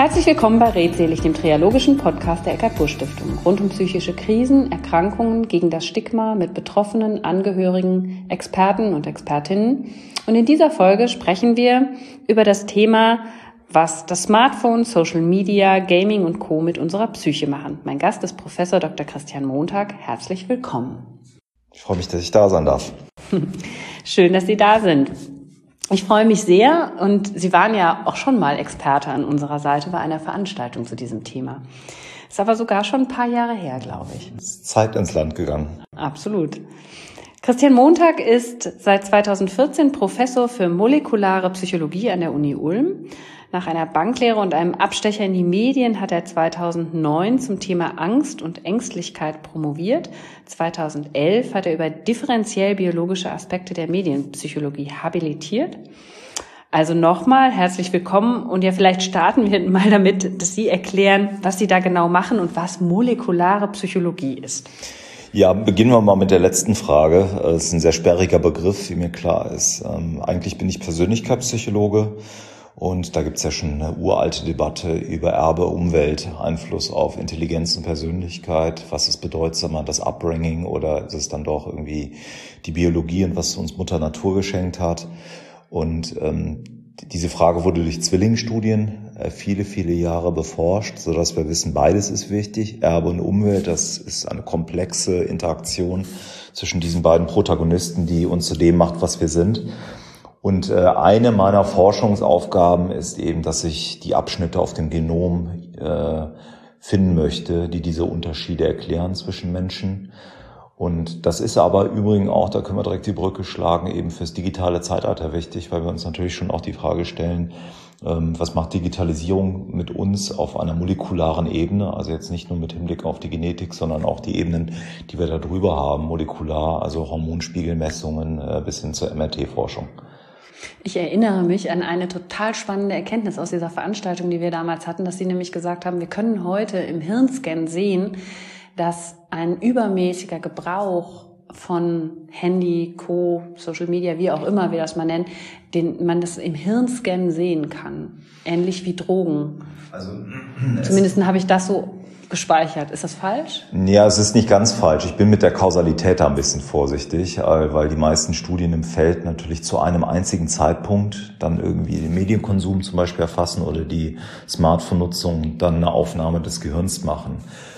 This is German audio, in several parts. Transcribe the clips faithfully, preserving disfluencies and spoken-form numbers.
Herzlich willkommen bei Redselig, dem triologischen Podcast der Eckart-Bursch-Stiftung, rund um psychische Krisen, Erkrankungen, gegen das Stigma mit Betroffenen, Angehörigen, Experten und Expertinnen. Und in dieser Folge sprechen wir über das Thema, was das Smartphone, Social Media, Gaming und Co. mit unserer Psyche machen. Mein Gast ist Professor Doktor Christian Montag. Herzlich willkommen. Ich freue mich, dass ich da sein darf. Schön, dass Sie da sind. Ich freue mich sehr und Sie waren ja auch schon mal Experte an unserer Seite bei einer Veranstaltung zu diesem Thema. Ist aber sogar schon ein paar Jahre her, glaube ich. Ist Zeit ins Land gegangen. Absolut. Christian Montag ist seit zweitausendvierzehn Professor für molekulare Psychologie an der Uni Ulm. Nach einer Banklehre und einem Abstecher in die Medien hat er zweitausendneun zum Thema Angst und Ängstlichkeit promoviert. zweitausendelf hat er über differenziell biologische Aspekte der Medienpsychologie habilitiert. Also nochmal herzlich willkommen und ja, vielleicht starten wir mal damit, dass Sie erklären, was Sie da genau machen und was molekulare Psychologie ist. Ja, beginnen wir mal mit der letzten Frage. Das ist ein sehr sperriger Begriff, wie mir klar ist. Ähm, eigentlich bin ich Persönlichkeitspsychologe. Und da gibt's ja schon eine uralte Debatte über Erbe, Umwelt, Einfluss auf Intelligenz und Persönlichkeit. Was ist bedeutsamer, das Upbringing oder ist es dann doch irgendwie die Biologie und was uns Mutter Natur geschenkt hat? Und ähm, diese Frage wurde durch Zwillingsstudien äh, viele, viele Jahre beforscht, sodass wir wissen, beides ist wichtig. Erbe und Umwelt, das ist eine komplexe Interaktion zwischen diesen beiden Protagonisten, die uns zu dem macht, was wir sind. Und äh, eine meiner Forschungsaufgaben ist eben, dass ich die Abschnitte auf dem Genom äh, finden möchte, die diese Unterschiede erklären zwischen Menschen. Und das ist aber übrigens auch, da können wir direkt die Brücke schlagen, eben fürs digitale Zeitalter wichtig, weil wir uns natürlich schon auch die Frage stellen, ähm, was macht Digitalisierung mit uns auf einer molekularen Ebene, also jetzt nicht nur mit Hinblick auf die Genetik, sondern auch die Ebenen, die wir da drüber haben, molekular, also Hormonspiegelmessungen äh, bis hin zur M R T-Forschung. Ich erinnere mich an eine total spannende Erkenntnis aus dieser Veranstaltung, die wir damals hatten, dass Sie nämlich gesagt haben, wir können heute im Hirnscan sehen, dass ein übermäßiger Gebrauch von Handy, Co., Social Media, wie auch immer wir das mal nennen, den man das im Hirnscan sehen kann. Ähnlich wie Drogen. Also, zumindest habe ich das so gespeichert. Ist das falsch? Ja, es ist nicht ganz falsch. Ich bin mit der Kausalität da ein bisschen vorsichtig, weil die meisten Studien im Feld natürlich zu einem einzigen Zeitpunkt dann irgendwie den Medienkonsum zum Beispiel erfassen oder die Smartphone-Nutzung dann eine Aufnahme des Gehirns machen.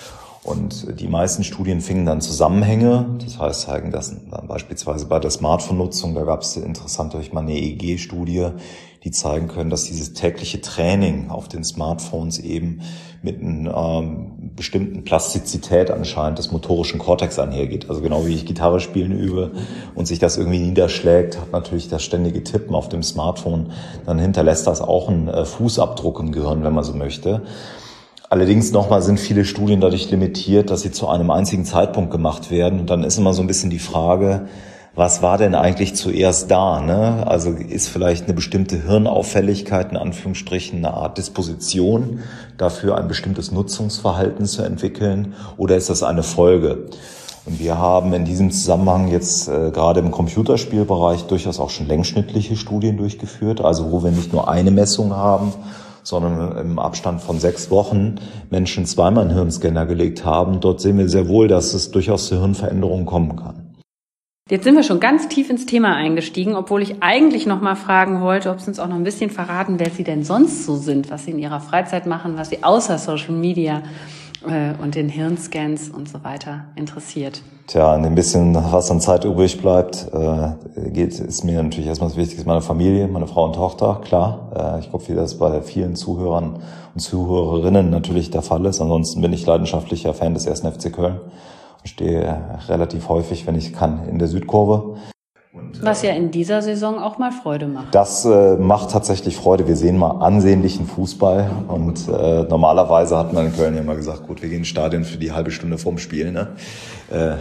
Und die meisten Studien fingen dann Zusammenhänge, das heißt zeigen das dann beispielsweise bei der Smartphone-Nutzung, da gab es interessant durch mal eine E E G-Studie, die zeigen können, dass dieses tägliche Training auf den Smartphones eben mit einer ähm, bestimmten Plastizität anscheinend des motorischen Kortex einhergeht. Also genau wie ich Gitarre spielen übe und sich das irgendwie niederschlägt, hat natürlich das ständige Tippen auf dem Smartphone, dann hinterlässt das auch einen äh, Fußabdruck im Gehirn, wenn man so möchte. Allerdings nochmal sind viele Studien dadurch limitiert, dass sie zu einem einzigen Zeitpunkt gemacht werden. Und dann ist immer so ein bisschen die Frage, was war denn eigentlich zuerst da? Ne? Also ist vielleicht eine bestimmte Hirnauffälligkeit, in Anführungsstrichen, eine Art Disposition dafür, ein bestimmtes Nutzungsverhalten zu entwickeln? Oder ist das eine Folge? Und wir haben in diesem Zusammenhang jetzt äh, gerade im Computerspielbereich durchaus auch schon längsschnittliche Studien durchgeführt, also wo wir nicht nur eine Messung haben, sondern im Abstand von sechs Wochen Menschen zweimal einen Hirnscanner gelegt haben. Dort sehen wir sehr wohl, dass es durchaus zu Hirnveränderungen kommen kann. Jetzt sind wir schon ganz tief ins Thema eingestiegen, obwohl ich eigentlich noch mal fragen wollte, ob Sie uns auch noch ein bisschen verraten, wer Sie denn sonst so sind, was Sie in Ihrer Freizeit machen, was Sie außer Social Media äh, und den Hirnscans und so weiter interessiert. Tja, in dem bisschen, was an Zeit übrig bleibt, äh, geht, ist mir natürlich erstmal das Wichtigste meine Familie, meine Frau und Tochter, klar. Äh, ich glaube, wie das bei vielen Zuhörern und Zuhörerinnen natürlich der Fall ist. Ansonsten bin ich leidenschaftlicher Fan des ersten F C Köln und stehe relativ häufig, wenn ich kann, in der Südkurve. Und, was ja in dieser Saison auch mal Freude macht. Das äh, macht tatsächlich Freude. Wir sehen mal ansehnlichen Fußball und äh, normalerweise hat man in Köln ja immer gesagt, gut, wir gehen ins Stadion für die halbe Stunde vorm Spiel. Ne? Äh,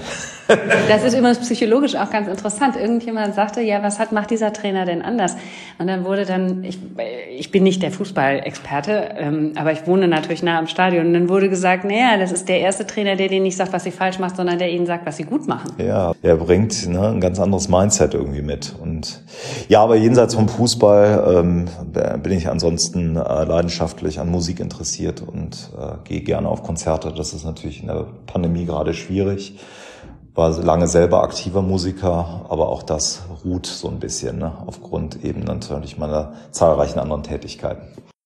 Das ist übrigens psychologisch auch ganz interessant. Irgendjemand sagte, ja, was hat, macht dieser Trainer denn anders? Und dann wurde dann, ich, ich bin nicht der Fußballexperte, ähm, aber ich wohne natürlich nah am Stadion. Und dann wurde gesagt, naja, das ist der erste Trainer, der denen nicht sagt, was sie falsch macht, sondern der ihnen sagt, was sie gut machen. Ja, er bringt ne, ein ganz anderes Mindset irgendwie mit. Und ja, aber jenseits vom Fußball ähm, bin ich ansonsten äh, leidenschaftlich an Musik interessiert und äh, gehe gerne auf Konzerte. Das ist natürlich in der Pandemie gerade schwierig. War lange selber aktiver Musiker, aber auch das ruht so ein bisschen, ne, aufgrund eben natürlich meiner zahlreichen anderen Tätigkeiten.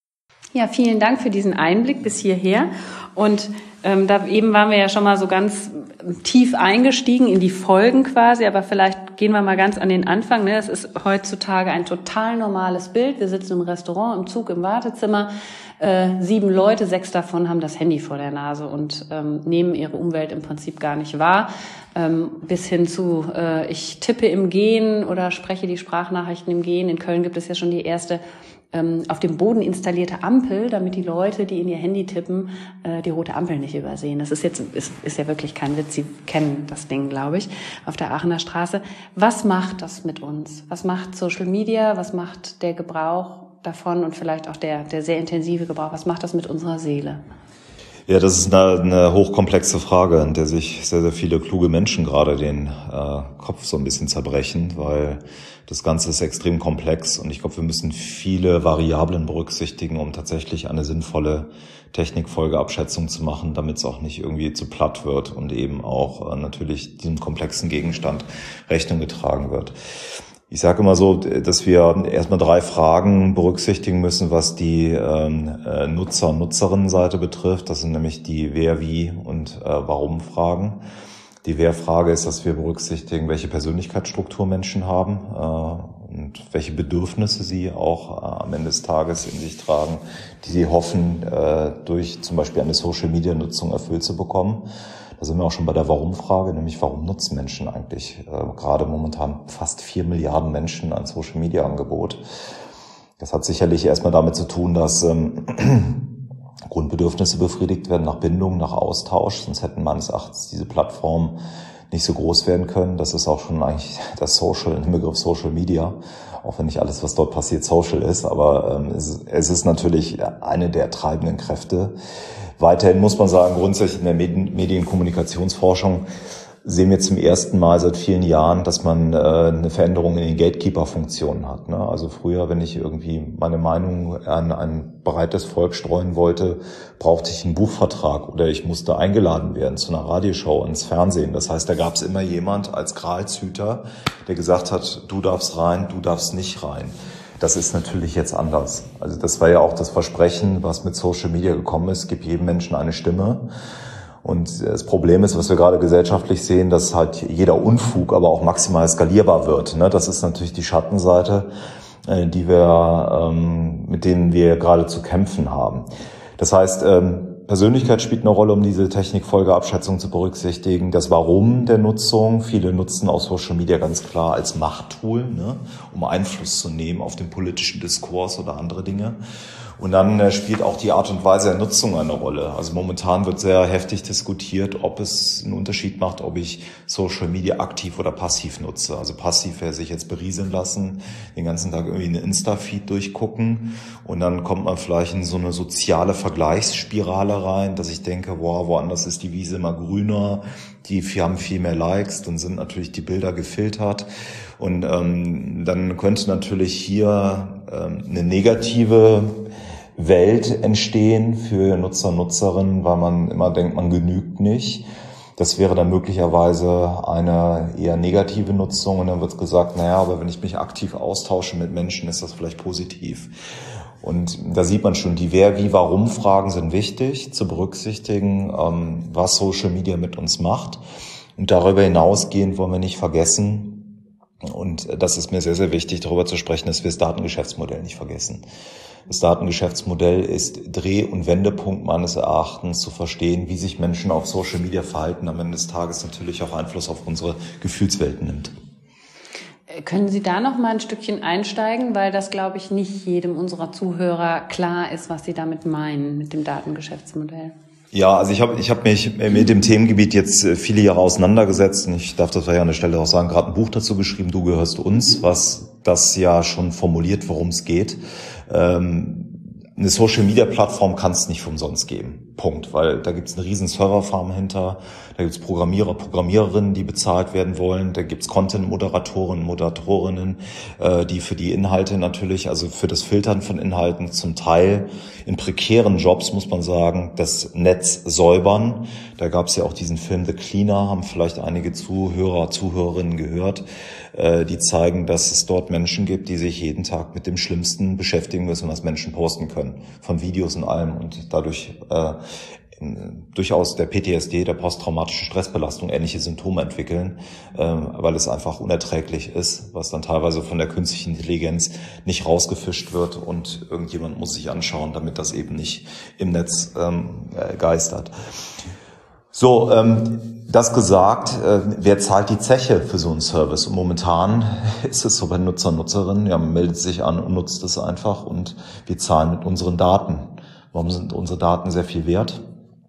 Ja, vielen Dank für diesen Einblick bis hierher. Und ähm, da eben waren wir ja schon mal so ganz tief eingestiegen in die Folgen quasi, aber vielleicht gehen wir mal ganz an den Anfang. Ne? Das ist heutzutage ein total normales Bild. Wir sitzen im Restaurant, im Zug, im Wartezimmer. Äh, sieben Leute, sechs davon haben das Handy vor der Nase und ähm, nehmen ihre Umwelt im Prinzip gar nicht wahr. Ähm, bis hin zu, äh, ich tippe im Gehen oder spreche die Sprachnachrichten im Gehen. In Köln gibt es ja schon die erste ähm, auf dem Boden installierte Ampel, damit die Leute, die in ihr Handy tippen, äh, die rote Ampel nicht übersehen. Das ist jetzt ist, ist ja wirklich kein Witz. Sie kennen das Ding, glaube ich, auf der Aachener Straße. Was macht das mit uns? Was macht Social Media? Was macht der Gebrauch davon und vielleicht auch der, der sehr intensive Gebrauch? Was macht das mit unserer Seele? Ja, das ist eine, eine hochkomplexe Frage, in der sich sehr, sehr viele kluge Menschen gerade den äh, Kopf so ein bisschen zerbrechen, weil das Ganze ist extrem komplex und ich glaube, wir müssen viele Variablen berücksichtigen, um tatsächlich eine sinnvolle Technikfolgeabschätzung zu machen, damit es auch nicht irgendwie zu platt wird und eben auch äh, natürlich diesem komplexen Gegenstand Rechnung getragen wird. Ich sage immer so, dass wir erstmal drei Fragen berücksichtigen müssen, was die ähm, Nutzer- und Nutzerinnenseite betrifft. Das sind nämlich die Wer-, Wie- und äh, Warum-Fragen. Die Wer-Frage ist, dass wir berücksichtigen, welche Persönlichkeitsstruktur Menschen haben äh, und welche Bedürfnisse sie auch äh, am Ende des Tages in sich tragen, die sie hoffen, äh, durch zum Beispiel eine Social-Media-Nutzung erfüllt zu bekommen. Da sind wir auch schon bei der Warum-Frage, nämlich warum nutzen Menschen eigentlich äh, gerade momentan fast vier Milliarden Menschen ein Social-Media-Angebot. Das hat sicherlich erstmal damit zu tun, dass ähm, Grundbedürfnisse befriedigt werden nach Bindung, nach Austausch. Sonst hätten meines Erachtens diese Plattformen nicht so groß werden können. Das ist auch schon eigentlich das Social, der Begriff Social Media, auch wenn nicht alles, was dort passiert, Social ist. Aber ähm, es, es ist natürlich eine der treibenden Kräfte. Weiterhin muss man sagen, grundsätzlich in der Medien- Medienkommunikationsforschung sehen wir zum ersten Mal seit vielen Jahren, dass man äh, eine Veränderung in den Gatekeeper-Funktionen hat. Ne? Also früher, wenn ich irgendwie meine Meinung an ein breites Volk streuen wollte, brauchte ich einen Buchvertrag oder ich musste eingeladen werden zu einer Radioshow ins Fernsehen. Das heißt, da gab es immer jemand als Gralshüter, der gesagt hat, du darfst rein, du darfst nicht rein. Das ist natürlich jetzt anders. Also das war ja auch das Versprechen, was mit Social Media gekommen ist, gibt jedem Menschen eine Stimme. Und das Problem ist, was wir gerade gesellschaftlich sehen, dass halt jeder Unfug aber auch maximal skalierbar wird. Das ist natürlich die Schattenseite, die wir, mit denen wir gerade zu kämpfen haben. Das heißt, Persönlichkeit spielt eine Rolle, um diese Technikfolgeabschätzung zu berücksichtigen. Das Warum der Nutzung. Viele nutzen auch Social Media ganz klar als Machttool, ne, um Einfluss zu nehmen auf den politischen Diskurs oder andere Dinge. Und dann äh, spielt auch die Art und Weise der Nutzung eine Rolle. Also momentan wird sehr heftig diskutiert, ob es einen Unterschied macht, ob ich Social Media aktiv oder passiv nutze. Also passiv wäre sich jetzt berieseln lassen, den ganzen Tag irgendwie eine Insta-Feed durchgucken und dann kommt man vielleicht in so eine soziale Vergleichsspirale rein, dass ich denke, wow, woanders ist die Wiese immer grüner, die haben viel mehr Likes, dann sind natürlich die Bilder gefiltert und ähm, dann könnte natürlich hier ähm, eine negative Welt entstehen für Nutzer und Nutzerinnen, weil man immer denkt, man genügt nicht. Das wäre dann möglicherweise eine eher negative Nutzung und dann wird gesagt, naja, aber wenn ich mich aktiv austausche mit Menschen, ist das vielleicht positiv. Und da sieht man schon, die Wer-, Wie-, Warum-Fragen sind wichtig zu berücksichtigen, was Social Media mit uns macht. Und darüber hinausgehend wollen wir nicht vergessen, und das ist mir sehr, sehr wichtig, darüber zu sprechen, dass wir das Datengeschäftsmodell nicht vergessen. Das Datengeschäftsmodell ist Dreh- und Wendepunkt meines Erachtens zu verstehen, wie sich Menschen auf Social Media verhalten, am Ende des Tages natürlich auch Einfluss auf unsere Gefühlswelten nimmt. Können Sie da noch mal ein Stückchen einsteigen, weil das, glaube ich, nicht jedem unserer Zuhörer klar ist, was Sie damit meinen mit dem Datengeschäftsmodell? Ja, also ich habe ich hab mich mit dem Themengebiet jetzt viele Jahre auseinandergesetzt und ich darf das ja an der Stelle auch sagen, gerade ein Buch dazu geschrieben, Du gehörst uns, was das ja schon formuliert, worum es geht. Ähm, eine Social-Media-Plattform kann es nicht für umsonst geben, Punkt, weil da gibt es eine riesen Serverfarm hinter, da gibt es Programmierer, Programmiererinnen, die bezahlt werden wollen, da gibt es Content-Moderatoren, Moderatorinnen, äh, die für die Inhalte natürlich, also für das Filtern von Inhalten zum Teil in prekären Jobs, muss man sagen, das Netz säubern. Da gab es ja auch diesen Film The Cleaner, haben vielleicht einige Zuhörer, Zuhörerinnen gehört, äh, die zeigen, dass es dort Menschen gibt, die sich jeden Tag mit dem Schlimmsten beschäftigen müssen, was Menschen posten können, von Videos und allem und dadurch äh, durchaus der P T S D, der posttraumatische Stressbelastung, ähnliche Symptome entwickeln, ähm, weil es einfach unerträglich ist, was dann teilweise von der künstlichen Intelligenz nicht rausgefischt wird und irgendjemand muss sich anschauen, damit das eben nicht im Netz ähm, geistert. So, ähm, das gesagt, äh, wer zahlt die Zeche für so einen Service? Und momentan ist es so bei Nutzer und Nutzerinnen, ja, man meldet sich an und nutzt es einfach und wir zahlen mit unseren Daten. Warum sind unsere Daten sehr viel wert?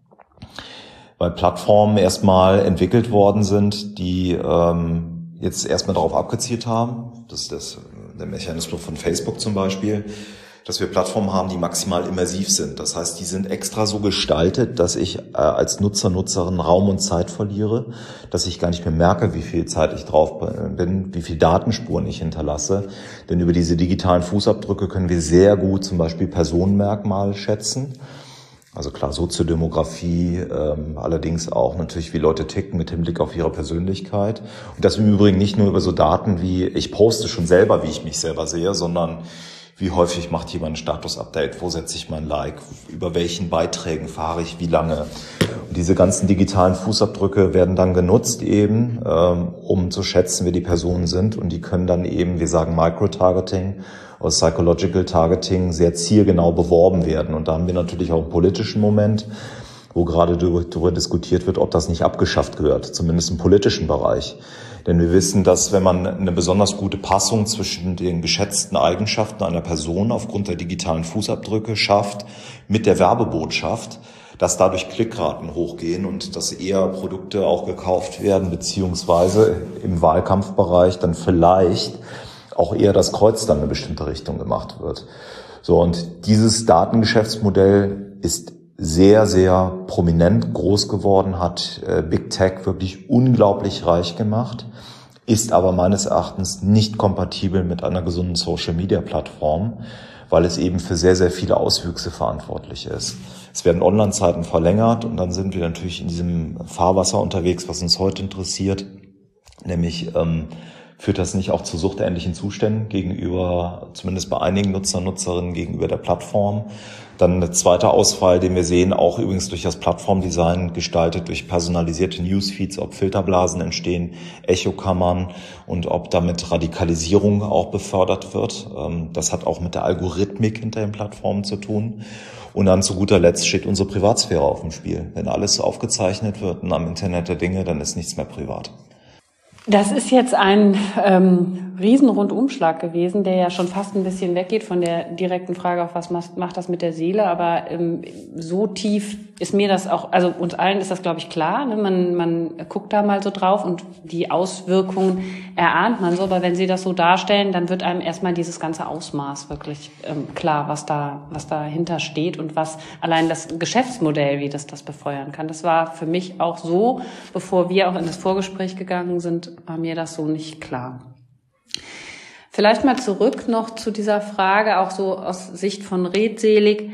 Weil Plattformen erstmal entwickelt worden sind, die ähm, jetzt erstmal darauf abgezielt haben, das ist das, der Mechanismus von Facebook zum Beispiel, dass wir Plattformen haben, die maximal immersiv sind. Das heißt, die sind extra so gestaltet, dass ich äh, als Nutzer, Nutzerin Raum und Zeit verliere, dass ich gar nicht mehr merke, wie viel Zeit ich drauf bin, wie viel Datenspuren ich hinterlasse. Denn über diese digitalen Fußabdrücke können wir sehr gut zum Beispiel Personenmerkmale schätzen. Also klar, Soziodemografie, ähm, allerdings auch natürlich, wie Leute ticken mit Hinblick auf ihre Persönlichkeit. Und das im Übrigen nicht nur über so Daten wie, ich poste schon selber, wie ich mich selber sehe, sondern wie häufig macht jemand ein Status-Update, wo setze ich mein Like, über welchen Beiträgen fahre ich, wie lange. Und diese ganzen digitalen Fußabdrücke werden dann genutzt eben, ähm, um zu schätzen, wer die Personen sind. Und die können dann eben, wir sagen Micro-Targeting, aus Psychological Targeting sehr zielgenau beworben werden. Und da haben wir natürlich auch einen politischen Moment, wo gerade darüber diskutiert wird, ob das nicht abgeschafft gehört, zumindest im politischen Bereich. Denn wir wissen, dass wenn man eine besonders gute Passung zwischen den geschätzten Eigenschaften einer Person aufgrund der digitalen Fußabdrücke schafft mit der Werbebotschaft, dass dadurch Klickraten hochgehen und dass eher Produkte auch gekauft werden, beziehungsweise im Wahlkampfbereich dann vielleicht auch eher das Kreuz dann in eine bestimmte Richtung gemacht wird. So, und dieses Datengeschäftsmodell ist sehr, sehr prominent groß geworden, hat äh, Big Tech wirklich unglaublich reich gemacht, ist aber meines Erachtens nicht kompatibel mit einer gesunden Social-Media-Plattform, weil es eben für sehr, sehr viele Auswüchse verantwortlich ist. Es werden Online-Zeiten verlängert und dann sind wir natürlich in diesem Fahrwasser unterwegs, was uns heute interessiert, nämlich ähm, führt das nicht auch zu suchtähnlichen Zuständen gegenüber, zumindest bei einigen Nutzer und Nutzerinnen gegenüber der Plattform. Dann ein zweiter Ausfall, den wir sehen, auch übrigens durch das Plattformdesign gestaltet, durch personalisierte Newsfeeds, ob Filterblasen entstehen, Echokammern und ob damit Radikalisierung auch befördert wird. Das hat auch mit der Algorithmik hinter den Plattformen zu tun. Und dann zu guter Letzt steht unsere Privatsphäre auf dem Spiel. Wenn alles aufgezeichnet wird und am Internet der Dinge, dann ist nichts mehr privat. Das ist jetzt ein ähm, Riesenrundumschlag gewesen, der ja schon fast ein bisschen weggeht von der direkten Frage, auf was macht das mit der Seele, aber ähm, so tief ist mir das auch, also uns allen ist das, glaube ich, klar, ne? man, man guckt da mal so drauf und die Auswirkungen erahnt man so, aber wenn Sie das so darstellen, dann wird einem erstmal dieses ganze Ausmaß wirklich ähm, klar, was da, was dahinter steht und was allein das Geschäftsmodell, wie das das befeuern kann. Das war für mich auch so, bevor wir auch in das Vorgespräch gegangen sind, war mir das so nicht klar. Vielleicht mal zurück noch zu dieser Frage, auch so aus Sicht von Redselig.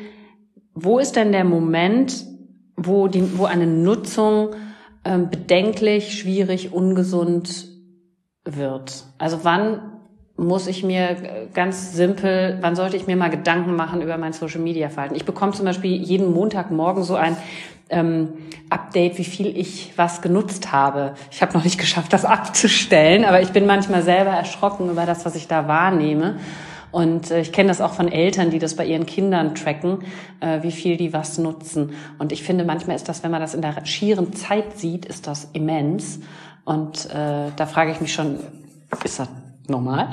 Wo ist denn der Moment, wo die, wo eine Nutzung ähm, bedenklich, schwierig, ungesund wird? Also wann muss ich mir ganz simpel, wann sollte ich mir mal Gedanken machen über mein Social-Media-Verhalten? Ich bekomme zum Beispiel jeden Montagmorgen so ein ähm, Update, wie viel ich was genutzt habe. Ich habe noch nicht geschafft, das abzustellen, aber ich bin manchmal selber erschrocken über das, was ich da wahrnehme. Und äh, ich kenne das auch von Eltern, die das bei ihren Kindern tracken, äh, wie viel die was nutzen. Und ich finde, manchmal ist das, wenn man das in der schieren Zeit sieht, ist das immens. Und äh, da frage ich mich schon, ist das normal?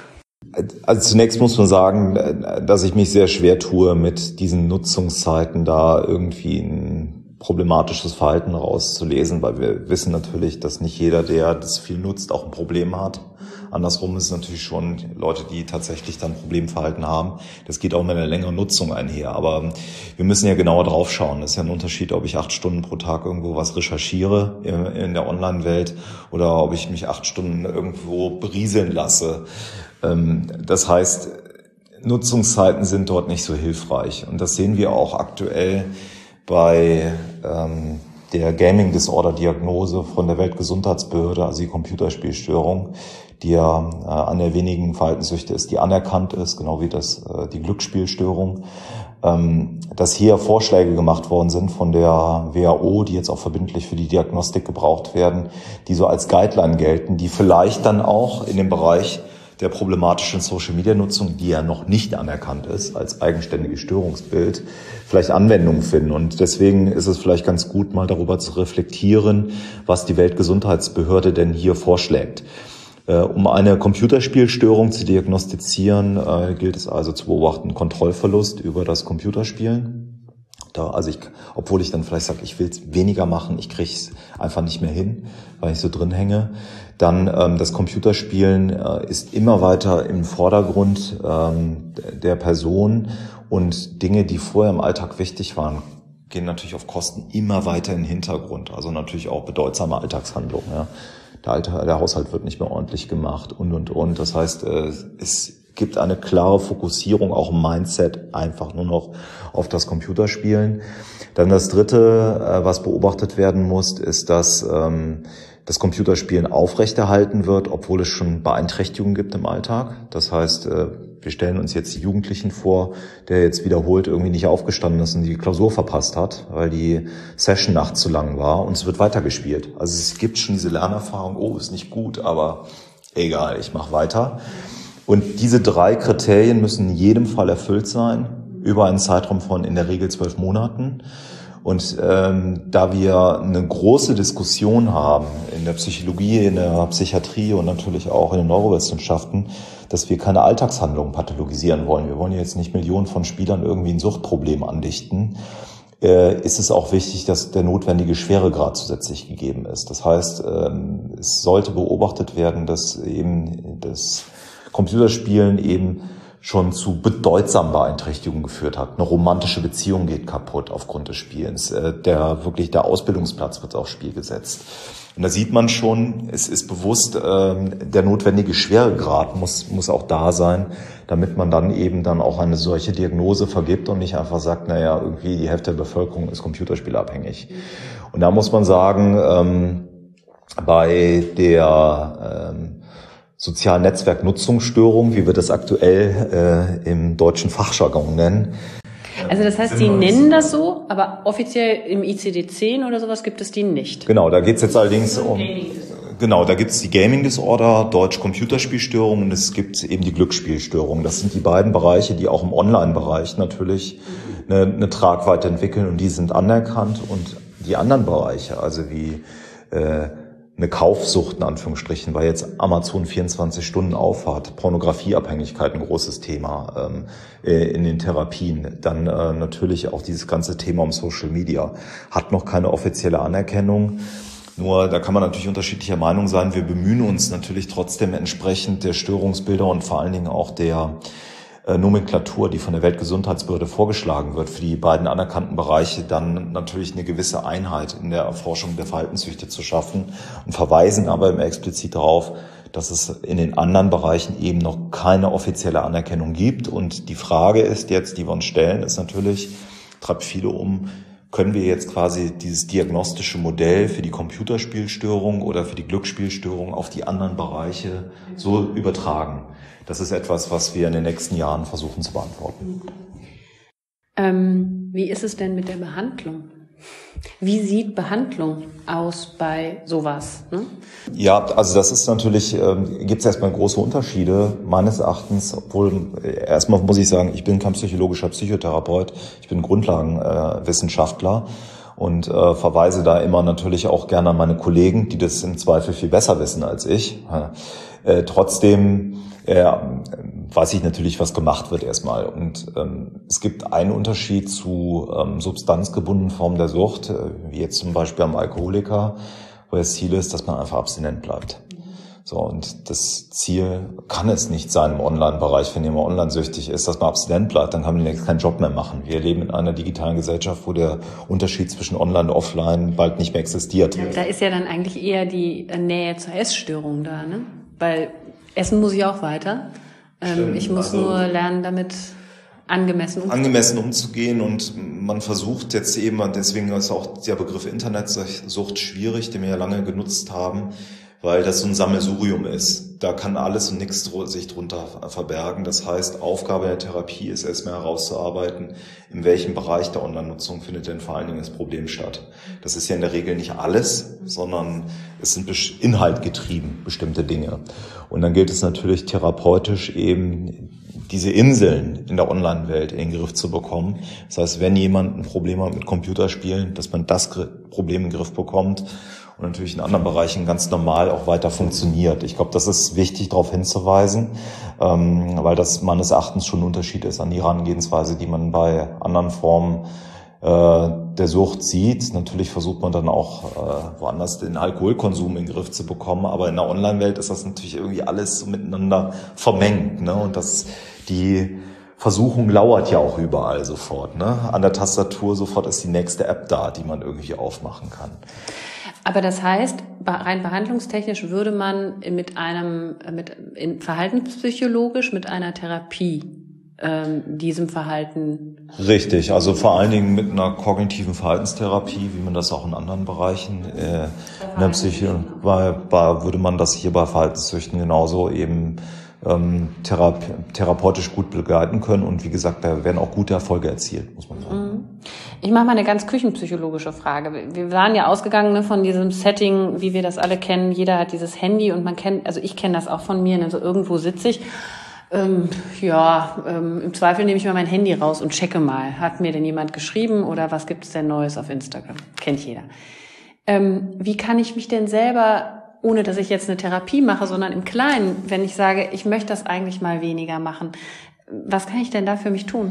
Also zunächst muss man sagen, dass ich mich sehr schwer tue, mit diesen Nutzungszeiten da irgendwie ein problematisches Verhalten rauszulesen, weil wir wissen natürlich, dass nicht jeder, der das viel nutzt, auch ein Problem hat. Andersrum ist es natürlich schon Leute, die tatsächlich dann Problemverhalten haben. Das geht auch mit einer längeren Nutzung einher. Aber wir müssen ja genauer drauf schauen. Das ist ja ein Unterschied, ob ich acht Stunden pro Tag irgendwo was recherchiere in der Online-Welt oder ob ich mich acht Stunden irgendwo berieseln lasse. Das heißt, Nutzungszeiten sind dort nicht so hilfreich. Und das sehen wir auch aktuell bei ähm, der Gaming Disorder Diagnose von der Weltgesundheitsbehörde, also die Computerspielstörung, die ja äh, eine der wenigen Verhaltenssüchte ist, die anerkannt ist, genau wie das äh, die Glücksspielstörung, ähm, dass hier Vorschläge gemacht worden sind von der W H O, die jetzt auch verbindlich für die Diagnostik gebraucht werden, die so als Guideline gelten, die vielleicht dann auch in dem Bereich der problematischen Social-Media-Nutzung, die ja noch nicht anerkannt ist als eigenständiges Störungsbild, vielleicht Anwendung finden. Und deswegen ist es vielleicht ganz gut, mal darüber zu reflektieren, was die Weltgesundheitsbehörde denn hier vorschlägt. Äh, um eine Computerspielstörung zu diagnostizieren, äh, gilt es also zu beobachten, Kontrollverlust über das Computerspielen. Da, also ich, obwohl ich dann vielleicht sage, ich will es weniger machen, ich kriege es einfach nicht mehr hin, weil ich so drin hänge. Dann ähm, das Computerspielen äh, ist immer weiter im Vordergrund ähm, der Person und Dinge, die vorher im Alltag wichtig waren, gehen natürlich auf Kosten immer weiter in den Hintergrund. Also natürlich auch bedeutsame Alltagshandlungen. Ja. Der, Alter, der Haushalt wird nicht mehr ordentlich gemacht und, und, und. Das heißt, äh, es gibt eine klare Fokussierung, auch im Mindset, einfach nur noch auf das Computerspielen. Dann das Dritte, äh, was beobachtet werden muss, ist, dass ähm, das Computerspielen aufrechterhalten wird, obwohl es schon Beeinträchtigungen gibt im Alltag. Das heißt, wir stellen uns jetzt die Jugendlichen vor, der jetzt wiederholt irgendwie nicht aufgestanden ist und die Klausur verpasst hat, weil die Session nachts zu lang war und es wird weitergespielt. Also es gibt schon diese Lernerfahrung, oh, ist nicht gut, aber egal, ich mache weiter. Und diese drei Kriterien müssen in jedem Fall erfüllt sein, über einen Zeitraum von in der Regel zwölf Monaten. Und ähm, da wir eine große Diskussion haben in der Psychologie, in der Psychiatrie und natürlich auch in den Neurowissenschaften, dass wir keine Alltagshandlungen pathologisieren wollen. Wir wollen jetzt nicht Millionen von Spielern irgendwie ein Suchtproblem andichten. Äh, ist es auch wichtig, dass der notwendige Schweregrad zusätzlich gegeben ist. Das heißt, ähm, es sollte beobachtet werden, dass eben das Computerspielen eben schon zu bedeutsamen Beeinträchtigungen geführt hat. Eine romantische Beziehung geht kaputt aufgrund des Spielens. Der wirklich der Ausbildungsplatz wird aufs Spiel gesetzt. Und da sieht man schon, es ist bewusst, der notwendige Schweregrad muss muss auch da sein, damit man dann eben dann auch eine solche Diagnose vergibt und nicht einfach sagt, naja, irgendwie die Hälfte der Bevölkerung ist computerspielabhängig. Und da muss man sagen, bei der sozialen Netzwerknutzungsstörung, wie wir das aktuell äh, im deutschen Fachjargon nennen. Also das heißt, Sie nennen das so, aber offiziell im I C D zehn oder sowas gibt es die nicht? Genau, da geht es jetzt allerdings um... Genau, da gibt es die Gaming Disorder, Deutsch Computerspielstörung und es gibt eben die Glücksspielstörung. Das sind die beiden Bereiche, die auch im Online-Bereich natürlich eine, eine Tragweite entwickeln und die sind anerkannt. Und die anderen Bereiche, also wie... Äh, eine Kaufsucht in Anführungsstrichen, weil jetzt Amazon vierundzwanzig Stunden aufhat, Pornografieabhängigkeit ein großes Thema ähm, in den Therapien. Dann äh, natürlich auch dieses ganze Thema um Social Media hat noch keine offizielle Anerkennung. Nur da kann man natürlich unterschiedlicher Meinung sein. Wir bemühen uns natürlich trotzdem entsprechend der Störungsbilder und vor allen Dingen auch der Nomenklatur, die von der Weltgesundheitsbehörde vorgeschlagen wird, für die beiden anerkannten Bereiche dann natürlich eine gewisse Einheit in der Erforschung der Verhaltenssüchte zu schaffen und verweisen aber immer explizit darauf, dass es in den anderen Bereichen eben noch keine offizielle Anerkennung gibt. Und die Frage ist jetzt, die wir uns stellen, ist natürlich, treibt viele um, können wir jetzt quasi dieses diagnostische Modell für die Computerspielstörung oder für die Glücksspielstörung auf die anderen Bereiche so übertragen? Das ist etwas, was wir in den nächsten Jahren versuchen zu beantworten. Ähm, wie ist es denn mit der Behandlung? Wie sieht Behandlung aus bei sowas? Ne? Ja, also das ist natürlich, ähm, gibt es erstmal große Unterschiede meines Erachtens, obwohl äh, erstmal muss ich sagen, ich bin kein psychologischer Psychotherapeut, ich bin Grundlagenwissenschaftler äh, und äh, verweise da immer natürlich auch gerne an meine Kollegen, die das im Zweifel viel besser wissen als ich. Äh, trotzdem äh, weiß ich natürlich, was gemacht wird erstmal. Und ähm, es gibt einen Unterschied zu ähm, substanzgebundenen Formen der Sucht, äh, wie jetzt zum Beispiel am Alkoholiker, wo das Ziel ist, dass man einfach abstinent bleibt. So, und das Ziel kann es nicht sein im Online-Bereich, wenn jemand online süchtig ist, dass man abstinent bleibt, dann kann man jetzt keinen Job mehr machen. Wir leben in einer digitalen Gesellschaft, wo der Unterschied zwischen Online und Offline bald nicht mehr existiert. Ja, da ist ja dann eigentlich eher die Nähe zur Essstörung da, ne? Weil Essen muss ich auch weiter. Ähm, ich muss also nur lernen, damit angemessen umzugehen. Angemessen umzugehen und man versucht jetzt eben, deswegen ist auch der Begriff Internetsucht schwierig, den wir ja lange genutzt haben, weil das so ein Sammelsurium ist. Da kann alles und nichts sich drunter verbergen. Das heißt, Aufgabe der Therapie ist erstmal herauszuarbeiten, in welchem Bereich der Online-Nutzung findet denn vor allen Dingen das Problem statt. Das ist ja in der Regel nicht alles, sondern es sind inhaltgetrieben bestimmte Dinge. Und dann gilt es natürlich therapeutisch eben diese Inseln in der Online-Welt in den Griff zu bekommen. Das heißt, wenn jemand ein Problem hat mit Computerspielen, dass man das Problem in den Griff bekommt und natürlich in anderen Bereichen ganz normal auch weiter funktioniert. Ich glaube, das ist wichtig, darauf hinzuweisen, ähm, weil das meines Erachtens schon ein Unterschied ist an die Herangehensweise, die man bei anderen Formen äh, der Sucht sieht. Natürlich versucht man dann auch äh, woanders den Alkoholkonsum in den Griff zu bekommen, aber in der Online-Welt ist das natürlich irgendwie alles so miteinander vermengt, ne? Und das die Versuchung lauert ja auch überall sofort, ne? An der Tastatur sofort ist die nächste App da, die man irgendwie aufmachen kann. Aber das heißt, rein behandlungstechnisch würde man mit einem, mit in, verhaltenspsychologisch mit einer Therapie ähm, diesem Verhalten. Richtig, also vor allen Dingen mit einer kognitiven Verhaltenstherapie, wie man das auch in anderen Bereichen äh, in der Psyche, bei, bei, würde man das hier bei Verhaltenssüchten genauso eben ähm, therape- therapeutisch gut begleiten können. Und wie gesagt, da werden auch gute Erfolge erzielt, muss man sagen. Mhm. Ich mache mal eine ganz küchenpsychologische Frage. Wir waren ja ausgegangen, ne, von diesem Setting, wie wir das alle kennen. Jeder hat dieses Handy und man kennt, also ich kenne das auch von mir, ne, so irgendwo sitze ich. Ähm, ja, ähm, im Zweifel nehme ich mal mein Handy raus und checke mal. Hat mir denn jemand geschrieben oder was gibt es denn Neues auf Instagram? Kennt jeder. Ähm, wie kann ich mich denn selber, ohne dass ich jetzt eine Therapie mache, sondern im Kleinen, wenn ich sage, ich möchte das eigentlich mal weniger machen, was kann ich denn da für mich tun?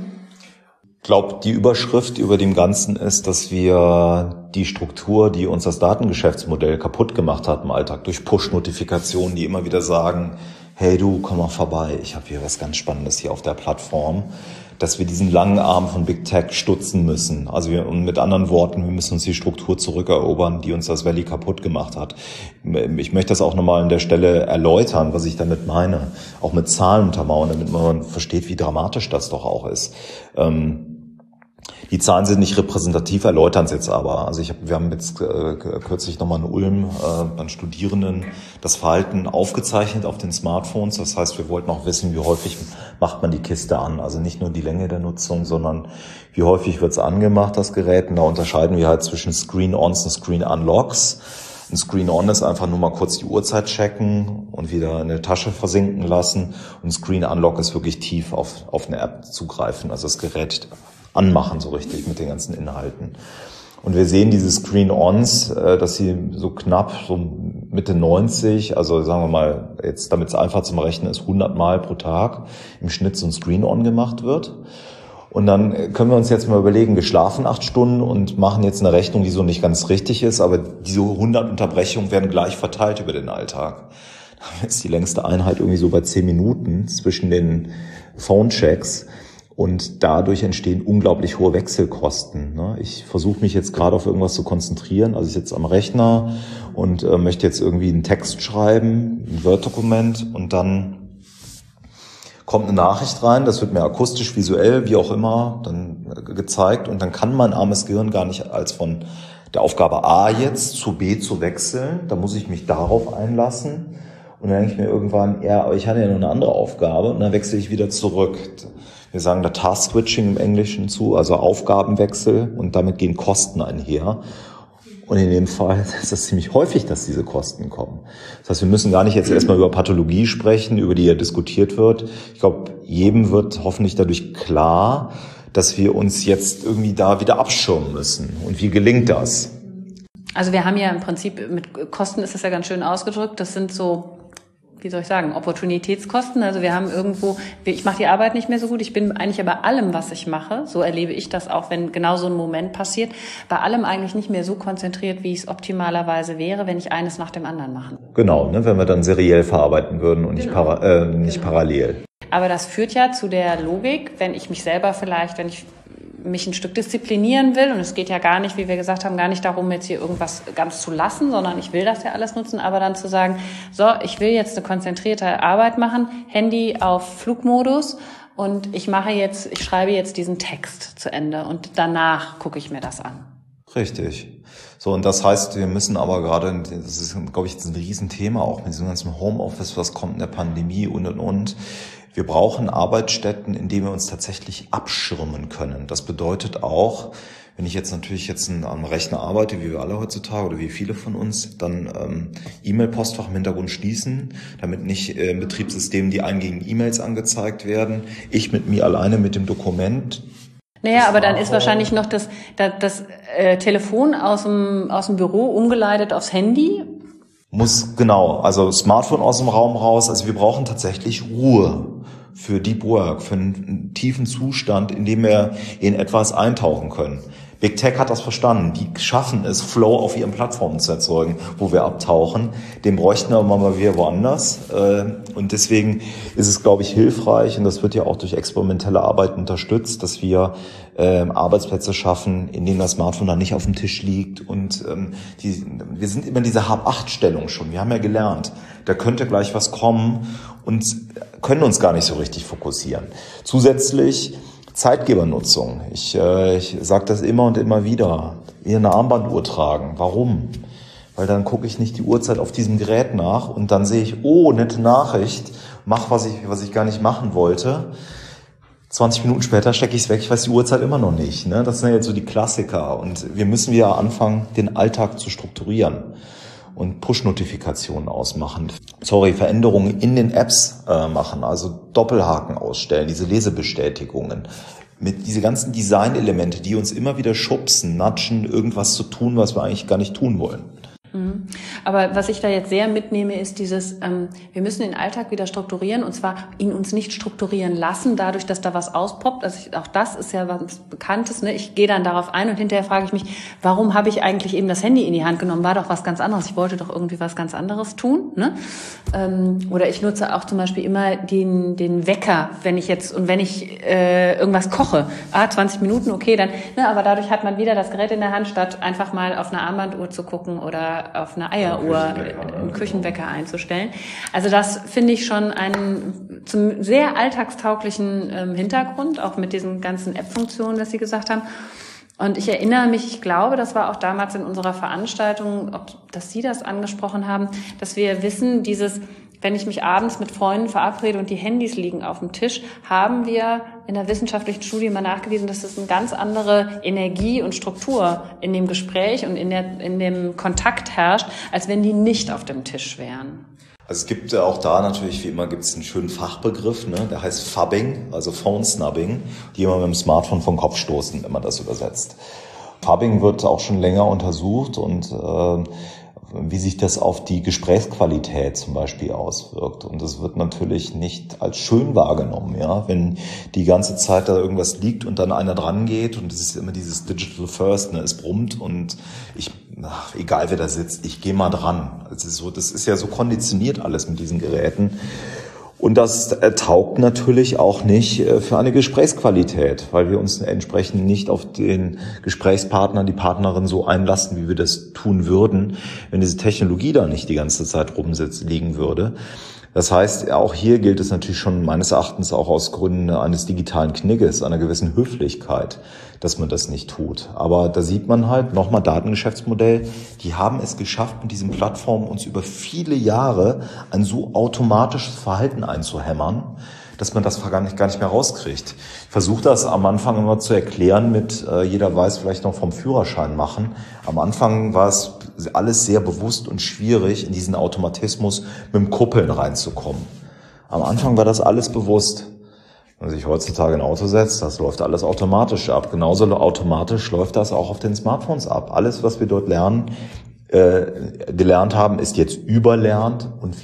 Ich glaube, die Überschrift über dem Ganzen ist, dass wir die Struktur, die uns das Datengeschäftsmodell kaputt gemacht hat im Alltag, durch Push-Notifikationen, die immer wieder sagen, hey du, komm mal vorbei, ich habe hier was ganz Spannendes hier auf der Plattform, dass wir diesen langen Arm von Big Tech stutzen müssen. Also wir, und mit anderen Worten, wir müssen uns die Struktur zurückerobern, die uns das Valley kaputt gemacht hat. Ich möchte das auch nochmal an der Stelle erläutern, was ich damit meine, auch mit Zahlen untermauern, damit man versteht, wie dramatisch das doch auch ist. Ähm, Die Zahlen sind nicht repräsentativ, erläutern es jetzt aber. Also ich hab, wir haben jetzt äh, kürzlich nochmal in Ulm äh, an Studierenden das Verhalten aufgezeichnet auf den Smartphones. Das heißt, wir wollten auch wissen, wie häufig macht man die Kiste an. Also nicht nur die Länge der Nutzung, sondern wie häufig wird es angemacht, das Gerät. Und da unterscheiden wir halt zwischen Screen-Ons und Screen-Unlocks. Ein Screen-On ist einfach nur mal kurz die Uhrzeit checken und wieder in der Tasche versinken lassen. Und Screen-Unlock ist wirklich tief auf, auf eine App zugreifen, also das Gerät anmachen so richtig mit den ganzen Inhalten. Und wir sehen diese Screen-Ons, dass sie so knapp, so Mitte neunzig, also sagen wir mal, jetzt damit es einfach zum Rechnen ist, hundert Mal pro Tag im Schnitt so ein Screen-On gemacht wird. Und dann können wir uns jetzt mal überlegen, wir schlafen acht Stunden und machen jetzt eine Rechnung, die so nicht ganz richtig ist, aber diese hundert Unterbrechungen werden gleich verteilt über den Alltag. Da ist die längste Einheit irgendwie so bei zehn Minuten zwischen den Phone-Checks. Und dadurch entstehen unglaublich hohe Wechselkosten. Ich versuche mich jetzt gerade auf irgendwas zu konzentrieren. Also ich sitze am Rechner und äh, möchte jetzt irgendwie einen Text schreiben, ein Word-Dokument, und dann kommt eine Nachricht rein. Das wird mir akustisch, visuell, wie auch immer, dann gezeigt. Und dann kann mein armes Gehirn gar nicht als von der Aufgabe A jetzt zu B zu wechseln. Da muss ich mich darauf einlassen. Und dann denke ich mir irgendwann, ja, aber ich hatte ja noch eine andere Aufgabe. Und dann wechsle ich wieder zurück. Wir sagen da Task-Switching im Englischen zu, also Aufgabenwechsel, und damit gehen Kosten einher. Und in dem Fall ist das ziemlich häufig, dass diese Kosten kommen. Das heißt, wir müssen gar nicht jetzt erstmal über Pathologie sprechen, über die ja diskutiert wird. Ich glaube, jedem wird hoffentlich dadurch klar, dass wir uns jetzt irgendwie da wieder abschirmen müssen. Und wie gelingt das? Also wir haben ja im Prinzip, mit Kosten ist das ja ganz schön ausgedrückt, das sind so, wie soll ich sagen, Opportunitätskosten. Also wir haben irgendwo, ich mache die Arbeit nicht mehr so gut. Ich bin eigentlich bei allem, was ich mache, so erlebe ich das auch, wenn genau so ein Moment passiert, bei allem eigentlich nicht mehr so konzentriert, wie ich es optimalerweise wäre, wenn ich eines nach dem anderen mache. Genau, ne, wenn wir dann seriell verarbeiten würden und genau. nicht, para, äh, nicht genau. parallel. Aber das führt ja zu der Logik, wenn ich mich selber vielleicht, wenn ich mich ein Stück disziplinieren will, und es geht ja gar nicht, wie wir gesagt haben, gar nicht darum, jetzt hier irgendwas ganz zu lassen, sondern ich will das ja alles nutzen, aber dann zu sagen, so, ich will jetzt eine konzentrierte Arbeit machen, Handy auf Flugmodus und ich mache jetzt, ich schreibe jetzt diesen Text zu Ende und danach gucke ich mir das an. Richtig. So, und das heißt, wir müssen aber gerade, das ist, glaube ich, ein Riesenthema auch mit diesem ganzen Homeoffice, was kommt in der Pandemie und, und, und. Wir brauchen Arbeitsstätten, in denen wir uns tatsächlich abschirmen können. Das bedeutet auch, wenn ich jetzt natürlich jetzt am Rechner arbeite, wie wir alle heutzutage oder wie viele von uns, dann ähm, E-Mail-Postfach im Hintergrund schließen, damit nicht äh, im Betriebssystem die eingängigen E-Mails angezeigt werden. Ich mit mir alleine mit dem Dokument. Naja, aber dann ist wahrscheinlich noch das, das, das äh, Telefon aus dem, aus dem Büro umgeleitet aufs Handy. Muss, genau, also Smartphone aus dem Raum raus. Also wir brauchen tatsächlich Ruhe für Deep Work, für einen tiefen Zustand, in dem wir in etwas eintauchen können. Big Tech hat das verstanden. Die schaffen es, Flow auf ihren Plattformen zu erzeugen, wo wir abtauchen. Den bräuchten wir mal wieder woanders. Und deswegen ist es, glaube ich, hilfreich, und das wird ja auch durch experimentelle Arbeit unterstützt, dass wir Arbeitsplätze schaffen, in denen das Smartphone dann nicht auf dem Tisch liegt. Und die, wir sind immer in dieser Hab-Acht-Stellung schon. Wir haben ja gelernt, da könnte gleich was kommen und können uns gar nicht so richtig fokussieren. Zusätzlich Zeitgebernutzung. Ich, äh, ich sage das immer und immer wieder. Hier eine Armbanduhr tragen. Warum? Weil dann gucke ich nicht die Uhrzeit auf diesem Gerät nach und dann sehe ich, oh, nette Nachricht, mach, was ich, was ich gar nicht machen wollte. zwanzig Minuten später stecke ich es weg, ich weiß die Uhrzeit immer noch nicht. Ne? Das sind ja jetzt so die Klassiker. Und wir müssen wieder anfangen, den Alltag zu strukturieren und Push-Notifikationen ausmachen. Sorry, Veränderungen in den Apps äh, machen, also Doppelhaken ausstellen, diese Lesebestätigungen. Mit diese ganzen Designelemente, die uns immer wieder schubsen, natschen, irgendwas zu tun, was wir eigentlich gar nicht tun wollen. Aber was ich da jetzt sehr mitnehme, ist dieses, ähm, wir müssen den Alltag wieder strukturieren, und zwar ihn uns nicht strukturieren lassen, dadurch, dass da was auspoppt. Also ich, auch das ist ja was Bekanntes. Ne? Ich gehe dann darauf ein und hinterher frage ich mich, warum habe ich eigentlich eben das Handy in die Hand genommen? War doch was ganz anderes. Ich wollte doch irgendwie was ganz anderes tun. Ne? Ähm, oder ich nutze auch zum Beispiel immer den, den Wecker, wenn ich jetzt, und wenn ich äh, irgendwas koche. Ah, zwanzig Minuten, okay, dann. Ne? Aber dadurch hat man wieder das Gerät in der Hand, statt einfach mal auf eine Armbanduhr zu gucken oder auf eine Eieruhr, einen Küchenwecker einzustellen. Also das finde ich schon einen zum sehr alltagstauglichen ähm, Hintergrund, auch mit diesen ganzen App-Funktionen, dass Sie gesagt haben. Und ich erinnere mich, ich glaube, das war auch damals in unserer Veranstaltung, ob, dass Sie das angesprochen haben, dass wir wissen, dieses, wenn ich mich abends mit Freunden verabrede und die Handys liegen auf dem Tisch, haben wir in der wissenschaftlichen Studie mal nachgewiesen, dass es eine ganz andere Energie und Struktur in dem Gespräch und in, der, in dem Kontakt herrscht, als wenn die nicht auf dem Tisch wären. Also es gibt ja auch da natürlich, wie immer, gibt es einen schönen Fachbegriff, ne? Der heißt Phubbing, also Phone Snubbing, die immer mit dem Smartphone vom Kopf stoßen, wenn man das übersetzt. Phubbing wird auch schon länger untersucht und äh, wie sich das auf die Gesprächsqualität zum Beispiel auswirkt. Und das wird natürlich nicht als schön wahrgenommen, ja, wenn die ganze Zeit da irgendwas liegt und dann einer dran geht, und es ist immer dieses Digital First, ne, es brummt und ich, ach, egal wer da sitzt, ich gehe mal dran. Also so, das ist ja so konditioniert alles mit diesen Geräten. Und das äh, taugt natürlich auch nicht äh, für eine Gesprächsqualität, weil wir uns entsprechend nicht auf den Gesprächspartner, die Partnerin so einlassen, wie wir das tun würden, wenn diese Technologie da nicht die ganze Zeit rumsitzt, liegen würde. Das heißt, auch hier gilt es natürlich schon meines Erachtens auch aus Gründen eines digitalen Knigges, einer gewissen Höflichkeit, dass man das nicht tut. Aber da sieht man halt, nochmal Datengeschäftsmodell, die haben es geschafft, mit diesen Plattformen uns über viele Jahre ein so automatisches Verhalten einzuhämmern, dass man das gar nicht, gar nicht mehr rauskriegt. Ich versuche das am Anfang immer zu erklären mit, äh, jeder weiß vielleicht noch vom Führerschein machen. Am Anfang war es alles sehr bewusst und schwierig, in diesen Automatismus mit dem Kuppeln reinzukommen. Am Anfang war das alles bewusst. Wenn man sich heutzutage ein Auto setzt, das läuft alles automatisch ab. Genauso automatisch läuft das auch auf den Smartphones ab. Alles, was wir dort lernen, äh, gelernt haben, ist jetzt überlernt und wir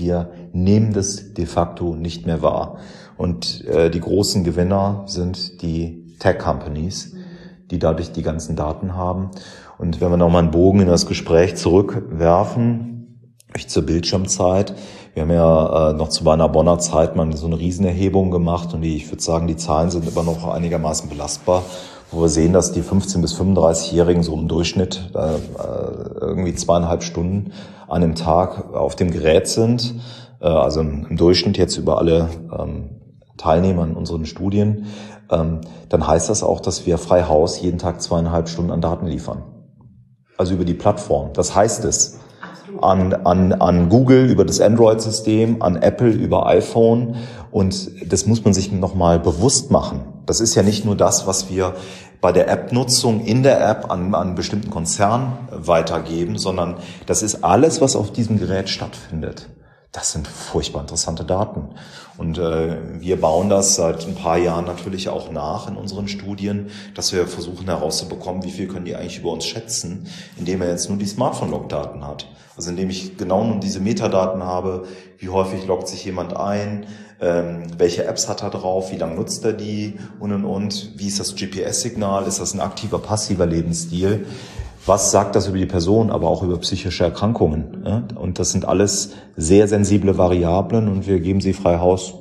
nehmen das de facto nicht mehr wahr. Und äh, die großen Gewinner sind die Tech-Companies, die dadurch die ganzen Daten haben. Und wenn wir nochmal einen Bogen in das Gespräch zurückwerfen, zur Bildschirmzeit. Wir haben ja äh, noch zu meiner Bonner Zeit mal so eine Riesenerhebung gemacht und die, ich würde sagen, die Zahlen sind immer noch einigermaßen belastbar, wo wir sehen, dass die fünfzehn- bis fünfunddreißig-Jährigen so im Durchschnitt äh, irgendwie zweieinhalb Stunden an einem Tag auf dem Gerät sind. Äh, also im, im Durchschnitt jetzt über alle ähm, Teilnehmer in unseren Studien. Ähm, dann heißt das auch, dass wir frei Haus jeden Tag zweieinhalb Stunden an Daten liefern. Also über die Plattform. Das heißt es. An, an, an Google über das Android-System, an Apple über iPhone. Und das muss man sich nochmal bewusst machen. Das ist ja nicht nur das, was wir bei der App-Nutzung in der App an, an bestimmten Konzernen weitergeben, sondern das ist alles, was auf diesem Gerät stattfindet. Das sind furchtbar interessante Daten. Und äh, wir bauen das seit ein paar Jahren natürlich auch nach in unseren Studien, dass wir versuchen herauszubekommen, wie viel können die eigentlich über uns schätzen, indem er jetzt nur die Smartphone-Log-Daten hat. Also indem ich genau nun diese Metadaten habe, wie häufig loggt sich jemand ein, ähm, welche Apps hat er drauf, wie lange nutzt er die und und und, wie ist das G P S-Signal, ist das ein aktiver, passiver Lebensstil. Was sagt das über die Person, aber auch über psychische Erkrankungen? Ja? Und das sind alles sehr sensible Variablen und wir geben sie frei Haus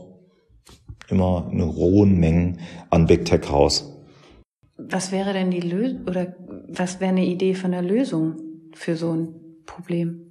immer in hohen Mengen an Big Tech raus. Was wäre denn die Lösung oder was wäre eine Idee von der Lösung für so ein Problem?